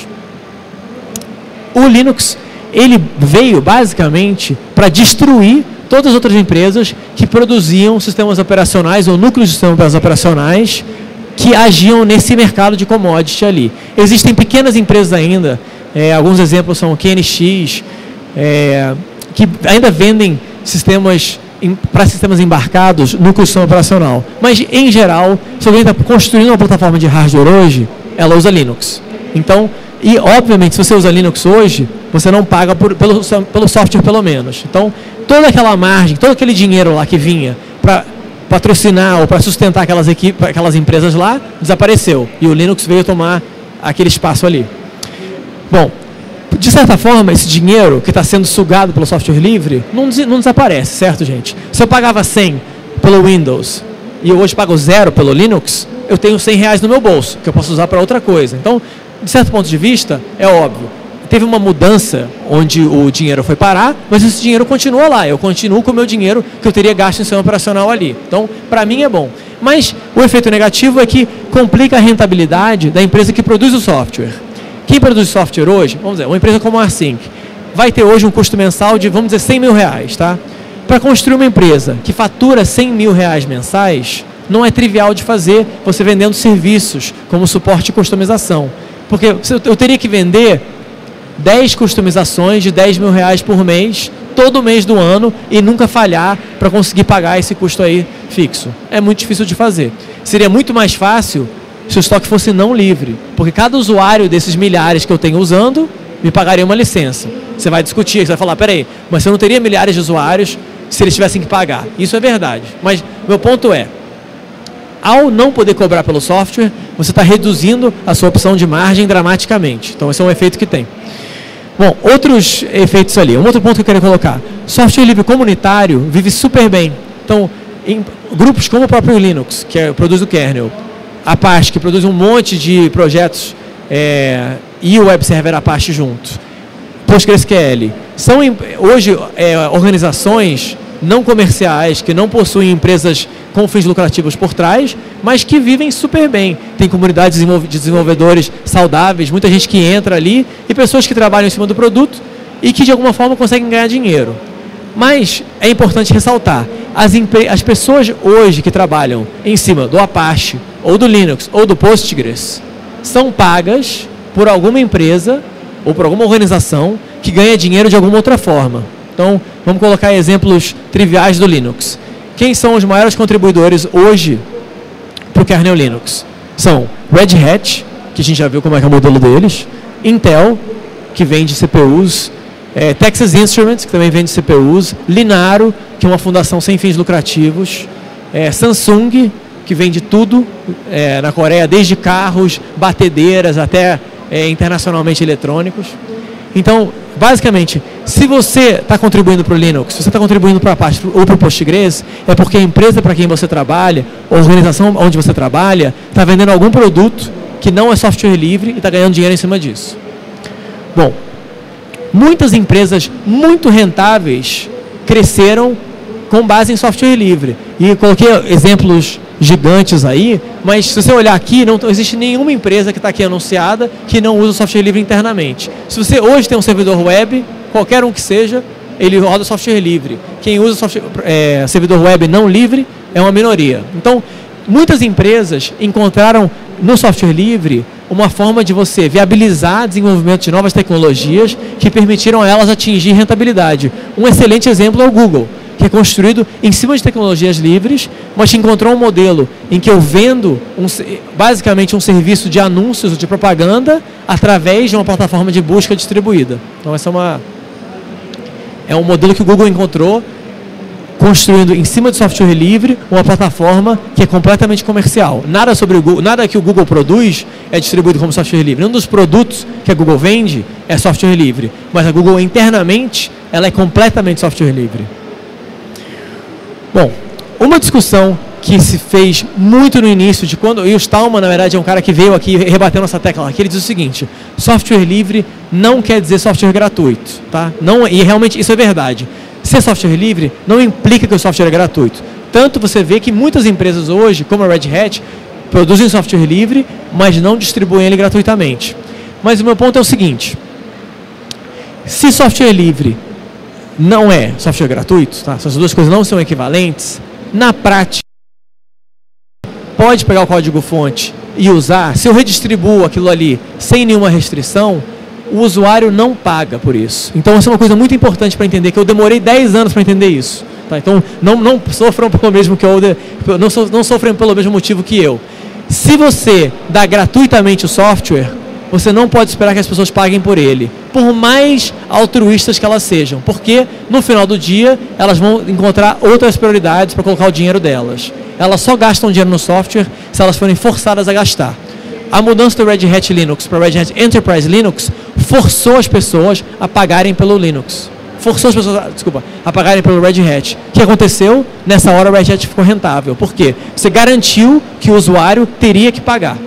O Linux, ele veio basicamente para destruir todas as outras empresas que produziam sistemas operacionais ou núcleos de sistemas operacionais que agiam nesse mercado de commodity ali. Existem pequenas empresas ainda, alguns exemplos são o QNX, que ainda vendem sistemas para sistemas embarcados no sistema operacional. Mas, em geral, se alguém está construindo uma plataforma de hardware hoje, ela usa Linux. Então, e obviamente, se você usa Linux hoje, você não paga pelo software pelo menos. Então, toda aquela margem, todo aquele dinheiro lá que vinha para patrocinar ou para sustentar aquelas empresas lá, desapareceu. E o Linux veio tomar aquele espaço ali. Bom, de certa forma, esse dinheiro que está sendo sugado pelo software livre não desaparece, certo, gente? Se eu pagava 100 pelo Windows e eu hoje pago 0 pelo Linux, eu tenho R$100 no meu bolso, que eu posso usar para outra coisa. Então, de certo ponto de vista, é óbvio. Teve uma mudança onde o dinheiro foi parar, mas esse dinheiro continua lá. Eu continuo com o meu dinheiro que eu teria gasto em sistema operacional ali. Então, para mim é bom. Mas o efeito negativo é que complica a rentabilidade da empresa que produz o software. Quem produz software hoje, vamos dizer, uma empresa como a Async, vai ter hoje um custo mensal de, vamos dizer, R$100 mil, tá? Para construir uma empresa que fatura R$100 mil mensais, não é trivial de fazer você vendendo serviços como suporte e customização. Porque eu teria que vender 10 customizações de R$10 mil por mês, todo mês do ano, e nunca falhar para conseguir pagar esse custo aí fixo. É muito difícil de fazer. Seria muito mais fácil se o estoque fosse não livre, porque cada usuário desses milhares que eu tenho usando me pagaria uma licença. Você vai discutir, você vai falar, peraí, mas você não teria milhares de usuários se eles tivessem que pagar. Isso é verdade. Mas meu ponto é, ao não poder cobrar pelo software, você está reduzindo a sua opção de margem dramaticamente. Então esse é um efeito que tem. Bom, outros efeitos ali. Um outro ponto que eu queria colocar. Software livre comunitário vive super bem. Então, em grupos como o próprio Linux, que produz o kernel, Apache, que produz um monte de projetos, e o Web Server Apache junto. PostgreSQL. São hoje organizações não comerciais, que não possuem empresas com fins lucrativos por trás, mas que vivem super bem. Tem comunidades de desenvolvedores saudáveis, muita gente que entra ali, e pessoas que trabalham em cima do produto e que de alguma forma conseguem ganhar dinheiro. Mas é importante ressaltar, as pessoas hoje que trabalham em cima do Apache, ou do Linux, ou do Postgres, são pagas por alguma empresa ou por alguma organização que ganha dinheiro de alguma outra forma. Então, vamos colocar exemplos triviais do Linux. Quem são os maiores contribuidores hoje para o kernel Linux? São Red Hat, que a gente já viu como é que é o modelo deles, Intel, que vende CPUs, Texas Instruments, que também vende CPUs, Linaro, que é uma fundação sem fins lucrativos, Samsung, que vende tudo na Coreia, desde carros, batedeiras até internacionalmente eletrônicos. Então, basicamente, se você está contribuindo para o Linux, se você está contribuindo para a Apache ou para o Postgres, é porque a empresa para quem você trabalha, a organização onde você trabalha, está vendendo algum produto que não é software livre e está ganhando dinheiro em cima disso. Bom, muitas empresas muito rentáveis cresceram com base em software livre. E coloquei exemplos gigantes aí, mas se você olhar aqui, não existe nenhuma empresa que está aqui anunciada que não usa software livre internamente. Se você hoje tem um servidor web, qualquer um que seja, ele roda software livre. Quem usa servidor web não livre é uma minoria. Então, muitas empresas encontraram no software livre uma forma de você viabilizar o desenvolvimento de novas tecnologias que permitiram a elas atingir rentabilidade. Um excelente exemplo é o Google, que é construído em cima de tecnologias livres, mas que encontrou um modelo em que eu vendo basicamente um serviço de anúncios ou de propaganda através de uma plataforma de busca distribuída. Então, essa é um modelo que o Google encontrou, construindo em cima de software livre uma plataforma que é completamente comercial. Nada que o Google produz é distribuído como software livre. Um dos produtos que a Google vende é software livre, mas a Google internamente ela é completamente software livre. Bom, uma discussão que se fez muito no início, e o Stallman, na verdade, é um cara que veio aqui rebatendo essa tecla aqui, ele diz o seguinte: software livre não quer dizer software gratuito, tá? Não, e realmente isso é verdade. Ser software livre não implica que o software é gratuito. Tanto você vê que muitas empresas hoje, como a Red Hat, produzem software livre, mas não distribuem ele gratuitamente. Mas o meu ponto é o seguinte: se software livre não é software gratuito, tá? Se as duas coisas não são equivalentes, na prática, pode pegar o código-fonte e usar. Se eu redistribuo aquilo ali sem nenhuma restrição, o usuário não paga por isso. Então, isso é uma coisa muito importante para entender, que eu demorei 10 anos para entender isso. Tá? Então, não sofram pelo mesmo que eu, não sofrem pelo mesmo motivo que eu. Se você dá gratuitamente o software, você não pode esperar que as pessoas paguem por ele, por mais altruístas que elas sejam, porque no final do dia elas vão encontrar outras prioridades para colocar o dinheiro delas. Elas só gastam dinheiro no software se elas forem forçadas a gastar. A mudança do Red Hat Linux para o Red Hat Enterprise Linux forçou as pessoas a pagarem pelo Linux. Forçou as pessoas a pagarem pelo Red Hat. O que aconteceu? Nessa hora o Red Hat ficou rentável. Por quê? Você garantiu que o usuário teria que pagar.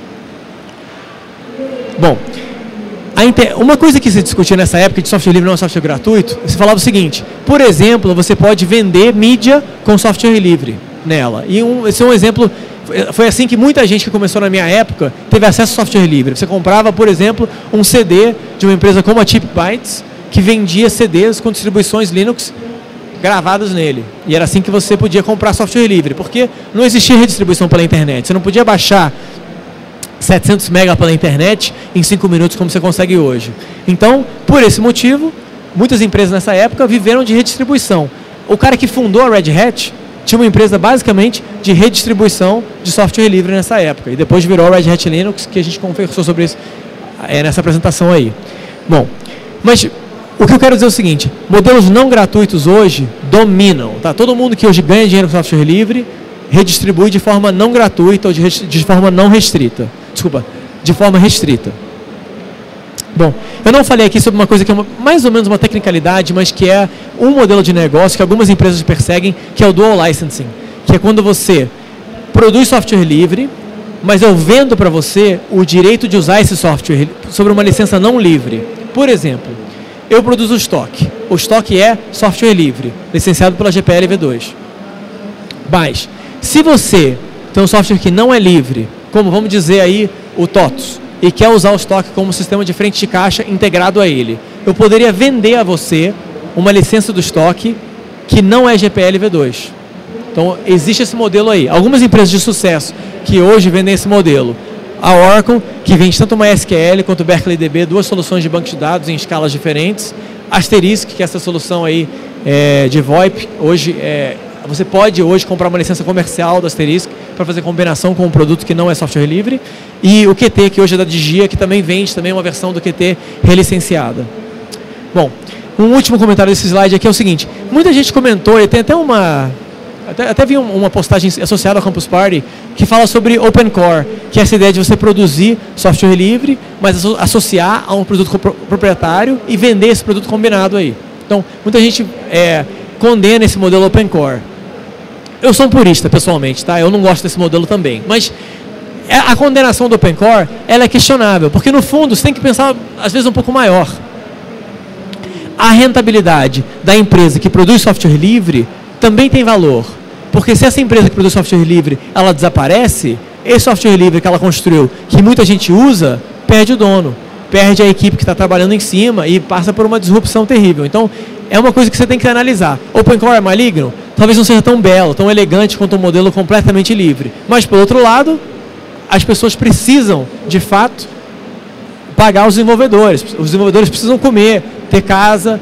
Bom, uma coisa que se discutia nessa época de software livre não é software gratuito, você falava o seguinte: por exemplo, você pode vender mídia com software livre nela. E esse é um exemplo. Foi assim que muita gente que começou na minha época teve acesso ao software livre. Você comprava, por exemplo, um CD de uma empresa como a Cheap Bytes, que vendia CDs com distribuições Linux gravados nele. E era assim que você podia comprar software livre, porque não existia redistribuição pela internet. Você não podia baixar 700 MB pela internet em 5 minutos como você consegue hoje. Então, por esse motivo, muitas empresas nessa época viveram de redistribuição. O cara que fundou a Red Hat tinha uma empresa basicamente de redistribuição de software livre nessa época. E depois virou a Red Hat Linux, que a gente conversou sobre isso nessa apresentação aí. Bom, mas o que eu quero dizer é o seguinte: modelos não gratuitos hoje dominam. Tá? Todo mundo que hoje ganha dinheiro com software livre redistribui de forma não gratuita ou de forma não restrita. Desculpa, de forma restrita. Bom, eu não falei aqui sobre uma coisa que é mais ou menos uma tecnicalidade, mas que é um modelo de negócio que algumas empresas perseguem, que é o dual licensing, que é quando você produz software livre mas eu vendo para você o direito de usar esse software sobre uma licença não livre. Por exemplo, eu produzo o estoque. O estoque é software livre, licenciado pela GPL V2. Mas, se você tem um software que não é livre, como vamos dizer aí o TOTOS, e quer usar o estoque como sistema de frente de caixa integrado a ele, eu poderia vender a você uma licença do estoque que não é GPL V2. Então, existe esse modelo aí. Algumas empresas de sucesso que hoje vendem esse modelo. A Oracle, que vende tanto uma SQL quanto o Berkeley DB, duas soluções de banco de dados em escalas diferentes. Asterisk, que é essa solução aí de VoIP. Hoje, você pode hoje comprar uma licença comercial da Asterisk para fazer combinação com um produto que não é software livre. E o QT, que hoje é da Digia, que também vende também uma versão do QT relicenciada. Bom, um último comentário desse slide aqui é o seguinte. Muita gente comentou, e tem até até vi uma postagem associada ao Campus Party que fala sobre Open Core, que é essa ideia de você produzir software livre, mas associar a um produto proprietário e vender esse produto combinado aí. Então, muita gente condena esse modelo Open Core. Eu sou um purista, pessoalmente, tá? Eu não gosto desse modelo também. Mas a condenação do Open Core, ela é questionável, porque no fundo você tem que pensar, às vezes, um pouco maior. A rentabilidade da empresa que produz software livre também tem valor. Porque se essa empresa que produz software livre, ela desaparece, esse software livre que ela construiu, que muita gente usa, perde o dono. Perde a equipe que está trabalhando em cima e passa por uma disrupção terrível. Então, é uma coisa que você tem que analisar. Open Core é maligno? Talvez não seja tão belo, tão elegante quanto um modelo completamente livre. Mas, por outro lado, as pessoas precisam, de fato, pagar os desenvolvedores. Os desenvolvedores precisam comer, ter casa.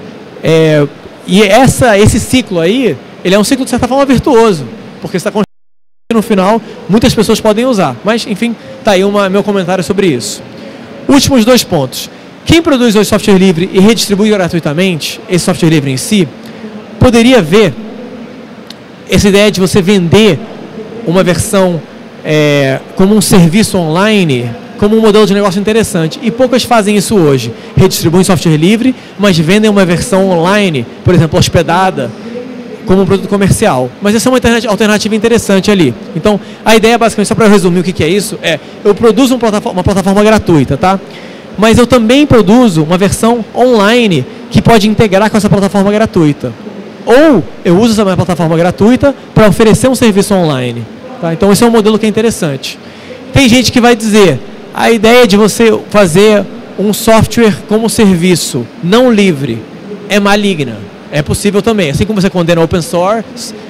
E esse ciclo aí, ele é um ciclo, de certa forma, virtuoso. Porque você está construindo, no final, muitas pessoas podem usar. Mas, enfim, está aí meu comentário sobre isso. Últimos 2 pontos. Quem produz hoje software livre e redistribui gratuitamente, esse software livre em si, poderia ver essa ideia de você vender uma versão como um serviço online, como um modelo de negócio interessante. E poucas fazem isso hoje. Redistribuem software livre, mas vendem uma versão online, por exemplo, hospedada, como um produto comercial. Mas essa é uma alternativa interessante ali. Então, a ideia, basicamente, só para resumir o que é isso, eu produzo uma plataforma gratuita, tá? Mas eu também produzo uma versão online que pode integrar com essa plataforma gratuita. Ou eu uso essa minha plataforma gratuita para oferecer um serviço online. Tá? Então, esse é um modelo que é interessante. Tem gente que vai dizer, a ideia de você fazer um software como serviço não livre é maligna. É possível também. Assim como você condena Open Core,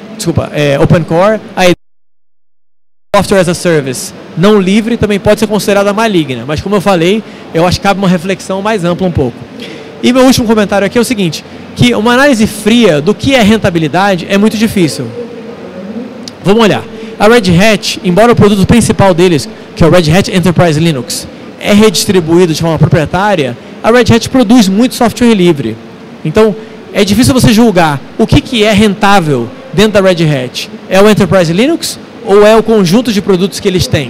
a ideia de software as a service não livre também pode ser considerada maligna. Mas, como eu falei, eu acho que cabe uma reflexão mais ampla um pouco. E meu último comentário aqui é o seguinte, que uma análise fria do que é rentabilidade é muito difícil. Vamos olhar. A Red Hat, embora o produto principal deles, que é o Red Hat Enterprise Linux, é redistribuído de forma proprietária, a Red Hat produz muito software livre. Então, é difícil você julgar o que é rentável dentro da Red Hat. É o Enterprise Linux ou é o conjunto de produtos que eles têm?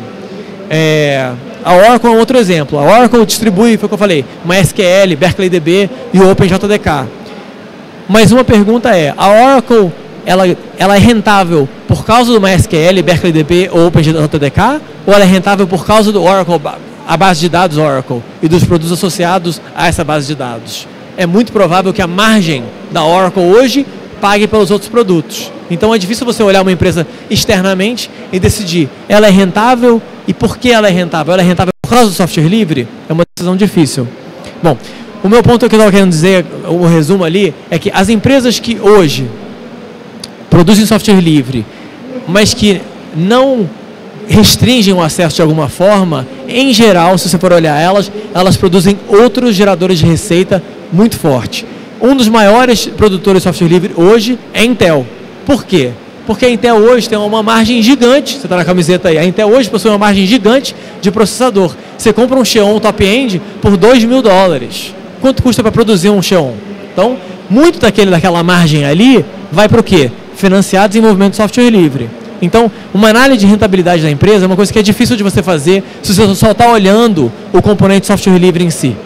A Oracle é um outro exemplo. A Oracle distribui, foi o que eu falei, uma SQL, Berkeley DB e o OpenJDK. Mas uma pergunta a Oracle, ela é rentável por causa do MySQL, Berkeley DB ou OpenJDK? Ou ela é rentável por causa do Oracle, a base de dados Oracle e dos produtos associados a essa base de dados? É muito provável que a margem da Oracle hoje pague pelos outros produtos. Então é difícil você olhar uma empresa externamente e decidir, ela é rentável e por que ela é rentável? Ela é rentável por causa do software livre? É uma decisão difícil. Bom, o meu ponto que eu estava querendo dizer, o resumo ali, é que as empresas que hoje produzem software livre, mas que não restringem o acesso de alguma forma, em geral, se você for olhar elas produzem outros geradores de receita muito forte. Um dos maiores produtores de software livre hoje é a Intel. Por quê? Porque a Intel hoje tem uma margem gigante, você está na camiseta aí, a Intel hoje possui uma margem gigante de processador. Você compra um Xeon top-end por $2.000. Quanto custa para produzir um Xeon? Então, muito daquela margem ali vai para o quê? Financiar desenvolvimento de software livre. Então, uma análise de rentabilidade da empresa é uma coisa que é difícil de você fazer se você só está olhando o componente de software livre em si.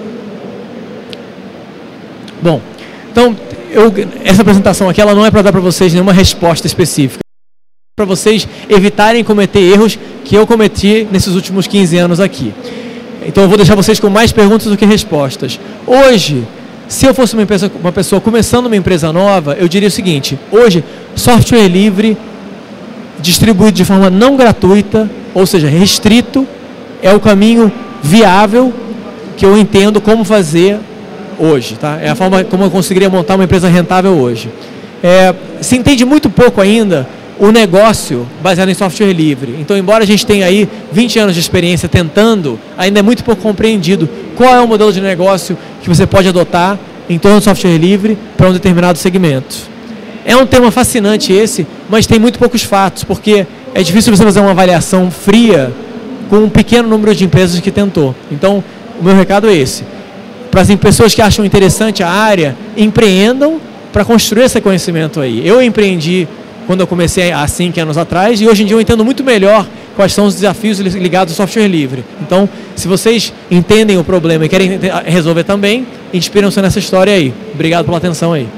Bom, então, essa apresentação aqui ela não é para dar para vocês nenhuma resposta específica. para vocês evitarem cometer erros que eu cometi nesses últimos 15 anos aqui. Então eu vou deixar vocês com mais perguntas do que respostas. Hoje, se eu fosse uma pessoa começando uma empresa nova, eu diria o seguinte: hoje, software livre, distribuído de forma não gratuita, ou seja, restrito, é o caminho viável que eu entendo como fazer hoje. Tá? É a forma como eu conseguiria montar uma empresa rentável hoje. Se entende muito pouco ainda o negócio baseado em software livre. Então, embora a gente tenha aí 20 anos de experiência tentando, ainda é muito pouco compreendido qual é o modelo de negócio que você pode adotar em torno do software livre para um determinado segmento. É um tema fascinante esse, mas tem muito poucos fatos, porque é difícil você fazer uma avaliação fria com um pequeno número de empresas que tentou. Então, o meu recado é esse. Para as pessoas que acham interessante a área, empreendam para construir esse conhecimento aí. Eu empreendi quando eu comecei há 5 anos atrás, e hoje em dia eu entendo muito melhor quais são os desafios ligados ao software livre. Então, se vocês entendem o problema e querem resolver também, inspiram-se nessa história aí. Obrigado pela atenção aí.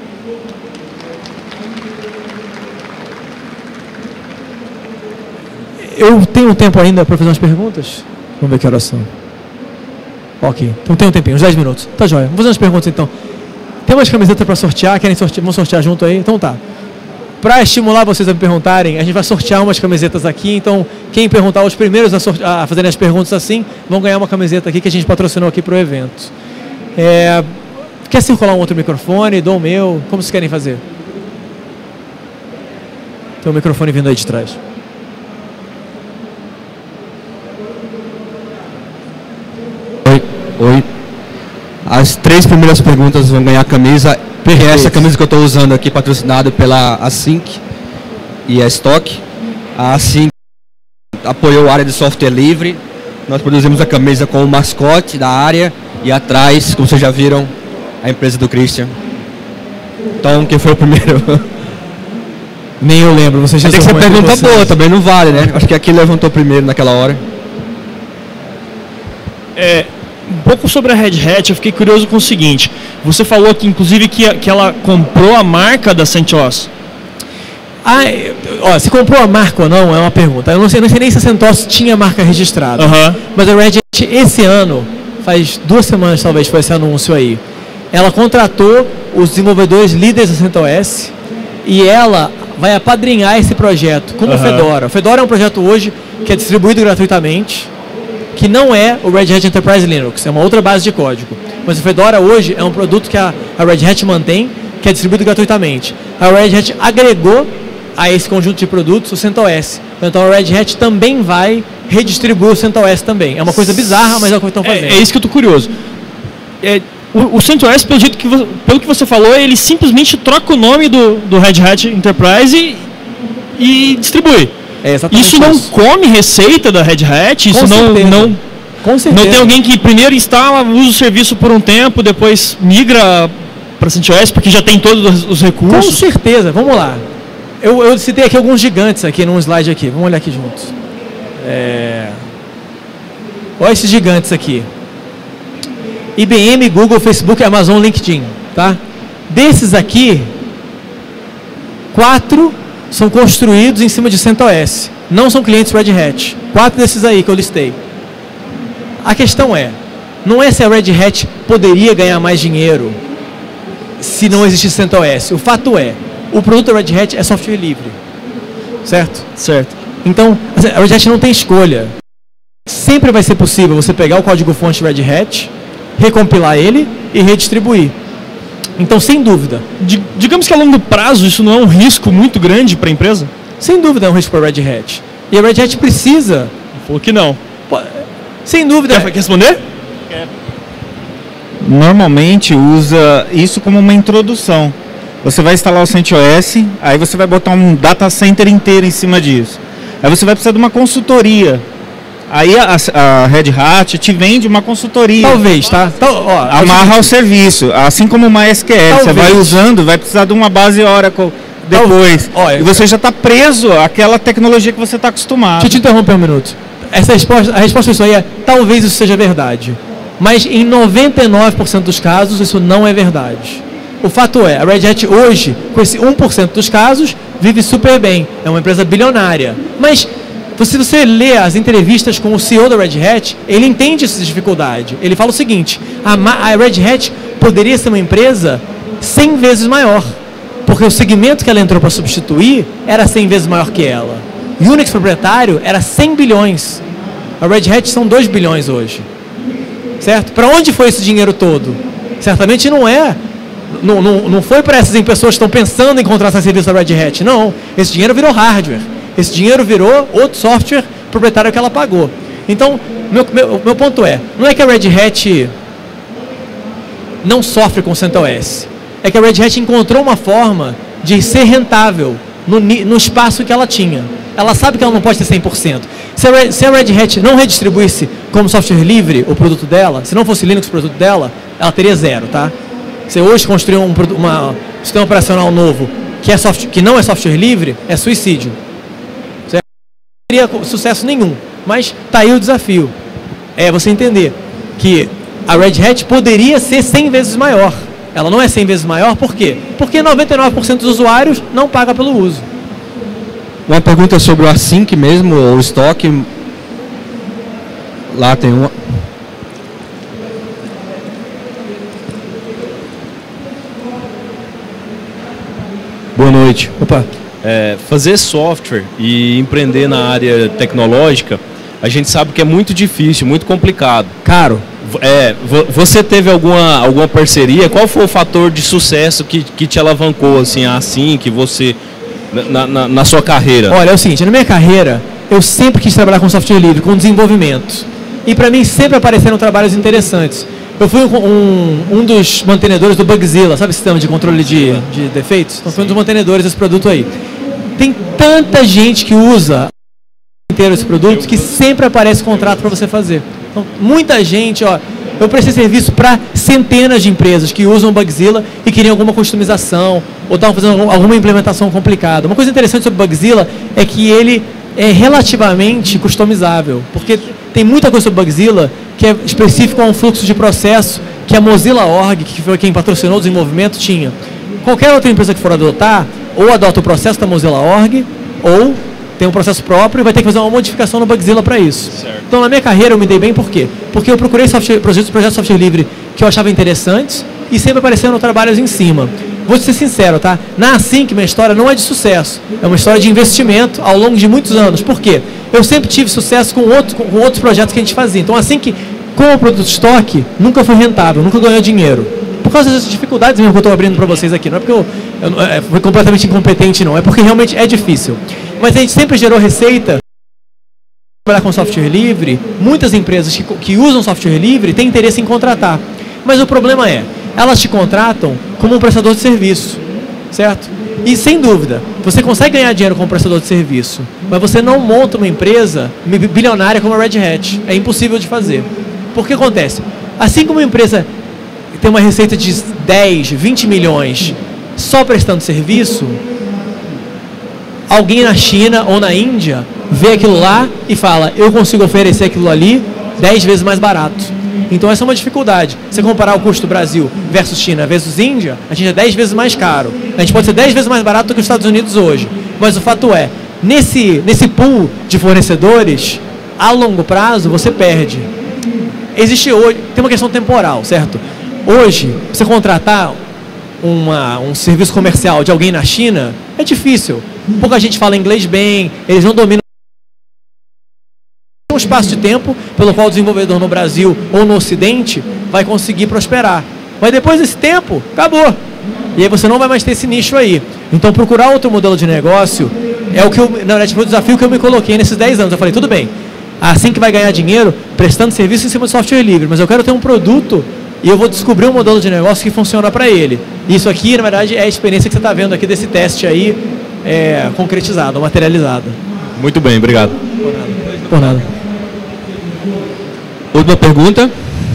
Eu tenho tempo ainda para fazer umas perguntas? Vamos ver que horas são. Ok, então tem um tempinho, uns 10 minutos. Tá joia, vamos fazer umas perguntas então. Tem umas camisetas para sortear, querem sortear? Vamos sortear junto aí? Então tá. Para estimular vocês a me perguntarem, a gente vai sortear umas camisetas aqui, então quem perguntar, os primeiros a fazerem as perguntas assim, vão ganhar uma camiseta aqui que a gente patrocinou aqui para o evento. Quer circular um outro microfone? Dou o meu, como vocês querem fazer? Tem um microfone vindo aí de trás. Oi. As 3 primeiras perguntas vão ganhar a camisa. Perfeito. Essa camisa que eu estou usando aqui, patrocinada pela Async e a Stock. A Async apoiou a área de software livre. Nós produzimos a camisa com o mascote da área e atrás, como vocês já viram, a empresa do Christian. Então, quem foi o primeiro? Nem eu lembro. Você já tem que ser pergunta boa, também não vale, né? Acho que aqui levantou primeiro naquela hora. Um pouco sobre a Red Hat, eu fiquei curioso com o seguinte. Você falou que, inclusive, que ela comprou a marca da CentOS. Se comprou a marca ou não, é uma pergunta. Eu não sei nem se a CentOS tinha marca registrada. Mas a Red Hat, esse ano, faz 2 semanas talvez foi esse anúncio aí, ela contratou os desenvolvedores líderes da CentOS e ela vai apadrinhar esse projeto, como o Fedora. O Fedora é um projeto hoje que é distribuído gratuitamente, que não é o Red Hat Enterprise Linux, é uma outra base de código. Mas o Fedora hoje é um produto que a Red Hat mantém, que é distribuído gratuitamente. A Red Hat agregou a esse conjunto de produtos o CentOS. Então a Red Hat também vai redistribuir o CentOS também. É uma coisa bizarra, mas é o que estão fazendo. É isso que eu estou curioso. O CentOS, pelo que você falou, ele simplesmente troca o nome do Red Hat Enterprise e distribui. Isso não come receita da Red Hat? Isso não tem alguém que primeiro instala, usa o serviço por um tempo, depois migra para CentOS porque já tem todos os recursos? Com certeza, vamos lá. Eu citei aqui alguns gigantes aqui num slide aqui, vamos olhar aqui juntos. Olha esses gigantes aqui. IBM, Google, Facebook, Amazon, LinkedIn, tá? Desses aqui, 4 são construídos em cima de CentOS. Não são clientes Red Hat. 4 desses aí que eu listei. A questão não é se a Red Hat poderia ganhar mais dinheiro se não existisse CentOS. O fato o produto da Red Hat é software livre. Certo? Certo. Então, a Red Hat não tem escolha. Sempre vai ser possível você pegar o código-fonte Red Hat, recompilar ele e redistribuir. Então, sem dúvida. Digamos que a longo prazo isso não é um risco muito grande para a empresa? Sem dúvida é um risco para a Red Hat. E a Red Hat precisa... Falou que não. Sem dúvida. Quer responder? Normalmente usa isso como uma introdução. Você vai instalar o CentOS, aí você vai botar um data center inteiro em cima disso. Aí você vai precisar de uma consultoria. Aí a Red Hat te vende uma consultoria. Talvez, tá? Amarra o serviço, assim como uma SQL. Talvez. Você vai usando, vai precisar de uma base Oracle depois. E você já está preso àquela tecnologia que você está acostumado. Deixa eu te interromper um minuto. A resposta a isso aí é: talvez isso seja verdade. Mas em 99% dos casos isso não é verdade. O fato a Red Hat hoje, com esse 1% dos casos, vive super bem, é uma empresa bilionária. Mas se você lê as entrevistas com o CEO da Red Hat, ele entende essa dificuldade. Ele fala o seguinte: a Red Hat poderia ser uma empresa 100 vezes maior, porque o segmento que ela entrou para substituir era 100 vezes maior que ela. O Unix proprietário era 100 bilhões. A Red Hat são 2 bilhões hoje. Certo? Para onde foi esse dinheiro todo? Certamente não foi para essas pessoas que estão pensando em contratar serviço da Red Hat. Não. Esse dinheiro virou hardware. Esse dinheiro virou outro software proprietário que ela pagou. Então, meu ponto não é que a Red Hat não sofre com o CentOS. É que a Red Hat encontrou uma forma de ser rentável no espaço que ela tinha. Ela sabe que ela não pode ter 100%. Se a Red Hat não redistribuísse como software livre o produto dela, se não fosse Linux o produto dela, ela teria 0, tá? Você hoje construir um sistema operacional novo que não é software livre, é suicídio. Você não teria sucesso nenhum. Mas tá aí o desafio. É você entender que a Red Hat poderia ser 100 vezes maior. Ela não é 100 vezes maior, por quê? Porque 99% dos usuários não paga pelo uso. Uma pergunta sobre o Async mesmo, ou o estoque. Lá tem uma. Boa noite. Opa. Fazer software e empreender na área tecnológica, a gente sabe que é muito difícil, muito complicado. Caro. Você teve alguma parceria? Qual foi o fator de sucesso que te alavancou assim que você na sua carreira? Olha, é o seguinte, na minha carreira eu sempre quis trabalhar com software livre, com desenvolvimento, e para mim sempre apareceram trabalhos interessantes. Eu fui um dos mantenedores do Bugzilla, sabe o sistema de controle de defeitos? Então fui um dos mantenedores desse produto aí. Tem tanta gente que usa inteiro esse produto que sempre aparece contrato para você fazer. Então, muita gente, eu prestei serviço para centenas de empresas que usam o Bugzilla e queriam alguma customização ou estavam fazendo alguma implementação complicada. Uma coisa interessante sobre o Bugzilla é que ele é relativamente customizável, porque tem muita coisa sobre o Bugzilla que é específico a um fluxo de processo que a Mozilla Org, que foi quem patrocinou o desenvolvimento, tinha. Qualquer outra empresa que for adotar, ou adota o processo da Mozilla Org, ou tem um processo próprio e vai ter que fazer uma modificação no Bugzilla para isso. Certo. Então, na minha carreira, eu me dei bem por quê? Porque eu procurei projetos de software livre que eu achava interessantes e sempre apareceram trabalhos em cima. Vou te ser sincero, tá? Na Async, minha história não é de sucesso. É uma história de investimento ao longo de muitos anos. Por quê? Eu sempre tive sucesso com outros projetos que a gente fazia. Então, a Async, como produto de estoque, nunca foi rentável, nunca ganhou dinheiro. Por causa dessas dificuldades mesmo que eu estou abrindo para vocês aqui. Não é porque eu fui completamente incompetente, não. É porque realmente é difícil. Mas a gente sempre gerou receita. Trabalhar com software livre, muitas empresas que usam software livre têm interesse em contratar. Mas o problema elas te contratam como um prestador de serviço, certo? E sem dúvida, você consegue ganhar dinheiro como prestador de serviço, mas você não monta uma empresa bilionária como a Red Hat. É impossível de fazer. Por que acontece? Assim como uma empresa tem uma receita de 10, 20 milhões só prestando serviço, alguém na China ou na Índia vê aquilo lá e fala, eu consigo oferecer aquilo ali 10 vezes mais barato. Então essa é uma dificuldade. Se você comparar o custo do Brasil versus China versus Índia, a gente é 10 vezes mais caro. A gente pode ser 10 vezes mais barato do que os Estados Unidos hoje. Mas o fato nesse pool de fornecedores, a longo prazo, você perde. Existe hoje, tem uma questão temporal, certo? Hoje, você contratar um serviço comercial de alguém na China é difícil. Pouca gente fala inglês bem, eles não dominam um espaço de tempo pelo qual o desenvolvedor no Brasil ou no Ocidente vai conseguir prosperar. Mas depois desse tempo, acabou. E aí você não vai mais ter esse nicho aí. Então procurar outro modelo de negócio é o que na verdade foi o desafio que eu me coloquei nesses 10 anos. Eu falei, tudo bem, assim que vai ganhar dinheiro prestando serviço em cima de software livre, mas eu quero ter um produto e eu vou descobrir um modelo de negócio que funciona para ele. Isso aqui, na verdade, é a experiência que você está vendo aqui desse teste aí concretizado, materializado. Muito bem, obrigado. Por nada. Última pergunta.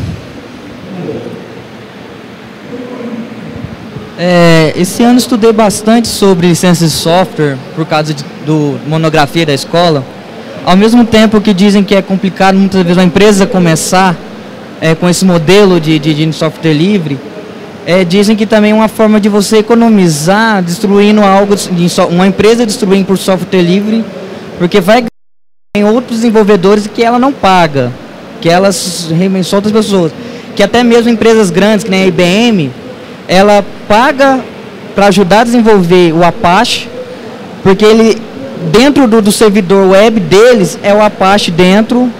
Esse ano estudei bastante sobre licenças de software por causa do monografia da escola. Ao mesmo tempo que dizem que é complicado muitas vezes uma empresa começar com esse modelo de software livre, dizem que também é uma forma de você economizar distribuindo algo, uma empresa distribuindo por software livre, porque vai ganhar outros desenvolvedores que ela não paga, que ela solta as pessoas. Que até mesmo empresas grandes, que nem a IBM, ela paga para ajudar a desenvolver o Apache, porque ele, dentro do servidor web deles, é o Apache dentro,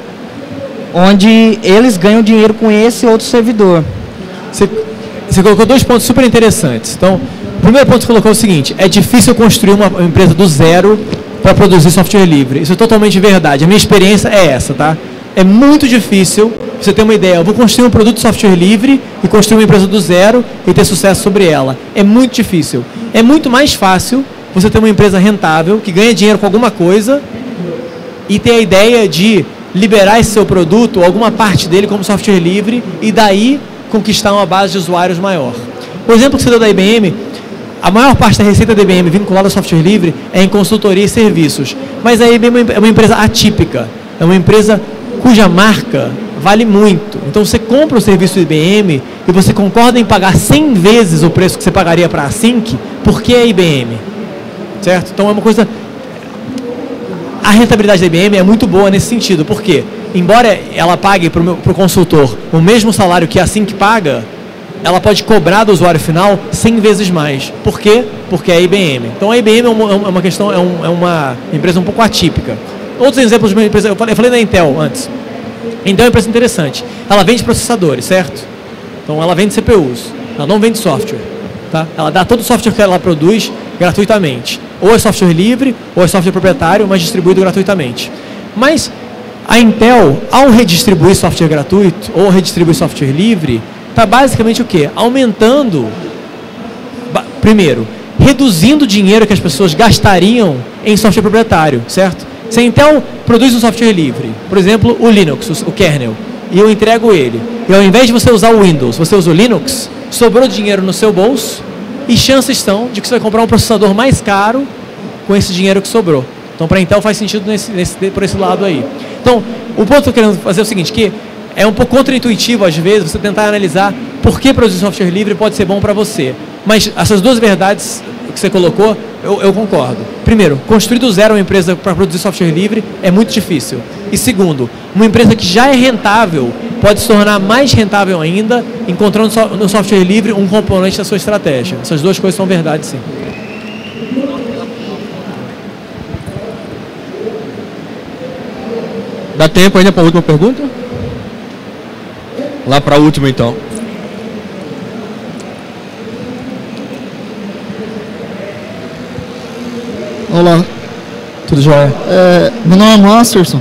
onde eles ganham dinheiro com esse outro servidor. Você colocou 2 pontos super interessantes. Então, o primeiro ponto que você colocou é o seguinte: é difícil construir uma empresa do zero para produzir software livre. Isso é totalmente verdade. A minha experiência é essa, tá? É muito difícil você ter uma ideia. Eu vou construir um produto de software livre e construir uma empresa do zero e ter sucesso sobre ela. É muito difícil. É muito mais fácil você ter uma empresa rentável que ganha dinheiro com alguma coisa e ter a ideia de liberar esse seu produto ou alguma parte dele como software livre e daí conquistar uma base de usuários maior. O exemplo que você deu da IBM, a maior parte da receita da IBM vinculada ao software livre é em consultoria e serviços. Mas a IBM é uma empresa atípica, é uma empresa cuja marca vale muito. Então você compra o serviço do IBM e você concorda em pagar 100 vezes o preço que você pagaria para a Async, porque é IBM. Certo? Então é uma coisa... A rentabilidade da IBM é muito boa nesse sentido. Por quê? Embora ela pague para o consultor o mesmo salário que a Async paga, ela pode cobrar do usuário final 100 vezes mais. Por quê? Porque é a IBM. Então a IBM é uma questão, é uma empresa um pouco atípica. Outros exemplos de uma empresa, eu falei da Intel antes. Intel é uma empresa interessante. Ela vende processadores, certo? Então ela vende CPUs, ela não vende software. Tá? Ela dá todo o software que ela produz gratuitamente. Ou é software livre, ou é software proprietário, mas distribuído gratuitamente. Mas a Intel, ao redistribuir software gratuito, ou redistribuir software livre, está basicamente o quê? Aumentando, primeiro, reduzindo o dinheiro que as pessoas gastariam em software proprietário, certo? Se a Intel produz um software livre, por exemplo, o Linux, o kernel, e eu entrego ele, e ao invés de você usar o Windows, você usa o Linux, sobrou dinheiro no seu bolso, e chances estão de que você vai comprar um processador mais caro com esse dinheiro que sobrou. Então, para a Intel faz sentido por esse lado aí. Então, o ponto que eu quero fazer é o seguinte, que é um pouco contraintuitivo, às vezes, você tentar analisar por que produzir software livre pode ser bom para você. Mas essas duas verdades que você colocou, eu concordo. Primeiro, construir do zero uma empresa para produzir software livre é muito difícil. E segundo, uma empresa que já é rentável pode se tornar mais rentável ainda, encontrando no software livre um componente da sua estratégia. Essas duas coisas são verdade, sim. Dá tempo ainda para a última pergunta? Lá para a última, então. Olá. Tudo jóia? Meu nome é Masterson.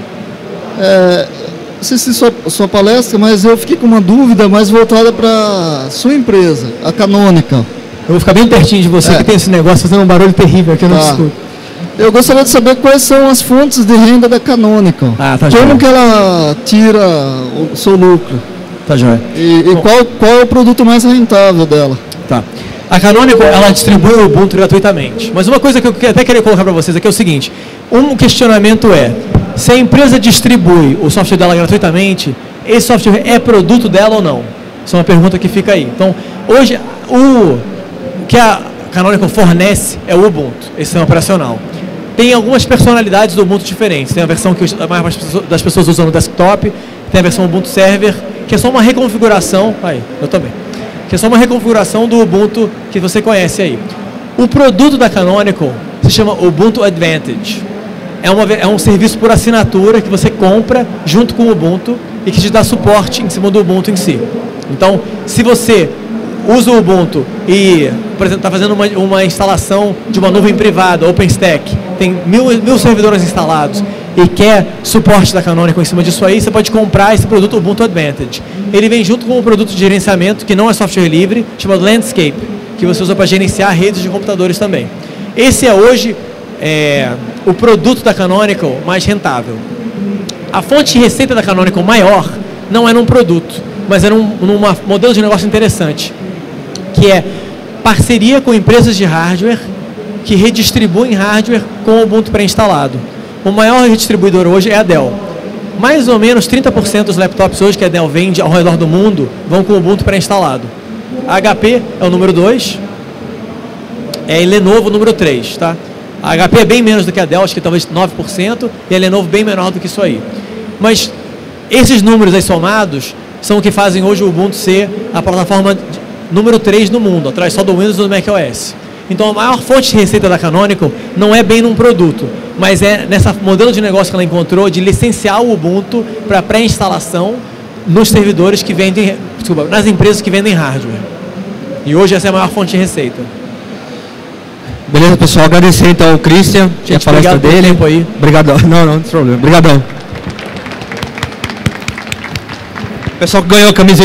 Assisti sua palestra, mas eu fiquei com uma dúvida mais voltada para sua empresa, a Canonical. Eu vou ficar bem pertinho de você, que tem esse negócio fazendo um barulho terrível aqui no escuro. Eu gostaria de saber quais são as fontes de renda da Canonical. Como que ela tira o seu lucro? Tá joia. E qual é o produto mais rentável dela? Tá. A Canonical, ela distribui o Ubuntu gratuitamente. Mas uma coisa que eu até queria colocar para vocês aqui é o seguinte. Um questionamento é, se a empresa distribui o software dela gratuitamente, esse software é produto dela ou não? Essa é uma pergunta que fica aí. Então, hoje, o que a Canonical fornece é o Ubuntu, esse sistema operacional. Tem algumas personalidades do Ubuntu diferentes. Tem a versão que a maior parte das pessoas usam no desktop, tem a versão Ubuntu Server, que é só uma reconfiguração. Eu também. Que é só uma reconfiguração do Ubuntu que você conhece aí. O produto da Canonical se chama Ubuntu Advantage. É um serviço por assinatura que você compra junto com o Ubuntu e que te dá suporte em cima do Ubuntu em si. Então, se você usa o Ubuntu e, por exemplo, está fazendo uma instalação de uma nuvem privada, OpenStack, tem mil servidores instalados e quer suporte da Canonical em cima disso aí, você pode comprar esse produto Ubuntu Advantage. Ele vem junto com um produto de gerenciamento que não é software livre, chamado Landscape, que você usa para gerenciar redes de computadores também. Esse é hoje o produto da Canonical mais rentável. A fonte de receita da Canonical maior não é num produto, mas é num modelo de negócio interessante, que é parceria com empresas de hardware que redistribuem hardware com o Ubuntu pré-instalado. O maior redistribuidor hoje é a Dell. Mais ou menos 30% dos laptops hoje que a Dell vende ao redor do mundo vão com o Ubuntu pré-instalado. A HP é o número 2, e Lenovo o número 3, tá? A HP é bem menos do que a Dell, acho que talvez 9%, e a Lenovo bem menor do que isso aí. Mas esses números aí somados são o que fazem hoje o Ubuntu ser a plataforma número 3 no mundo, atrás só do Windows e do macOS. Então a maior fonte de receita da Canonical não é bem num produto, mas é nessa modelo de negócio que ela encontrou de licenciar o Ubuntu para pré-instalação nos servidores que vendem, nas empresas que vendem hardware. E hoje essa é a maior fonte de receita. Beleza, pessoal. Agradecer então ao Christian, a palestra dele. Obrigadão. Não tem problema. Obrigadão. O pessoal que ganhou a camisa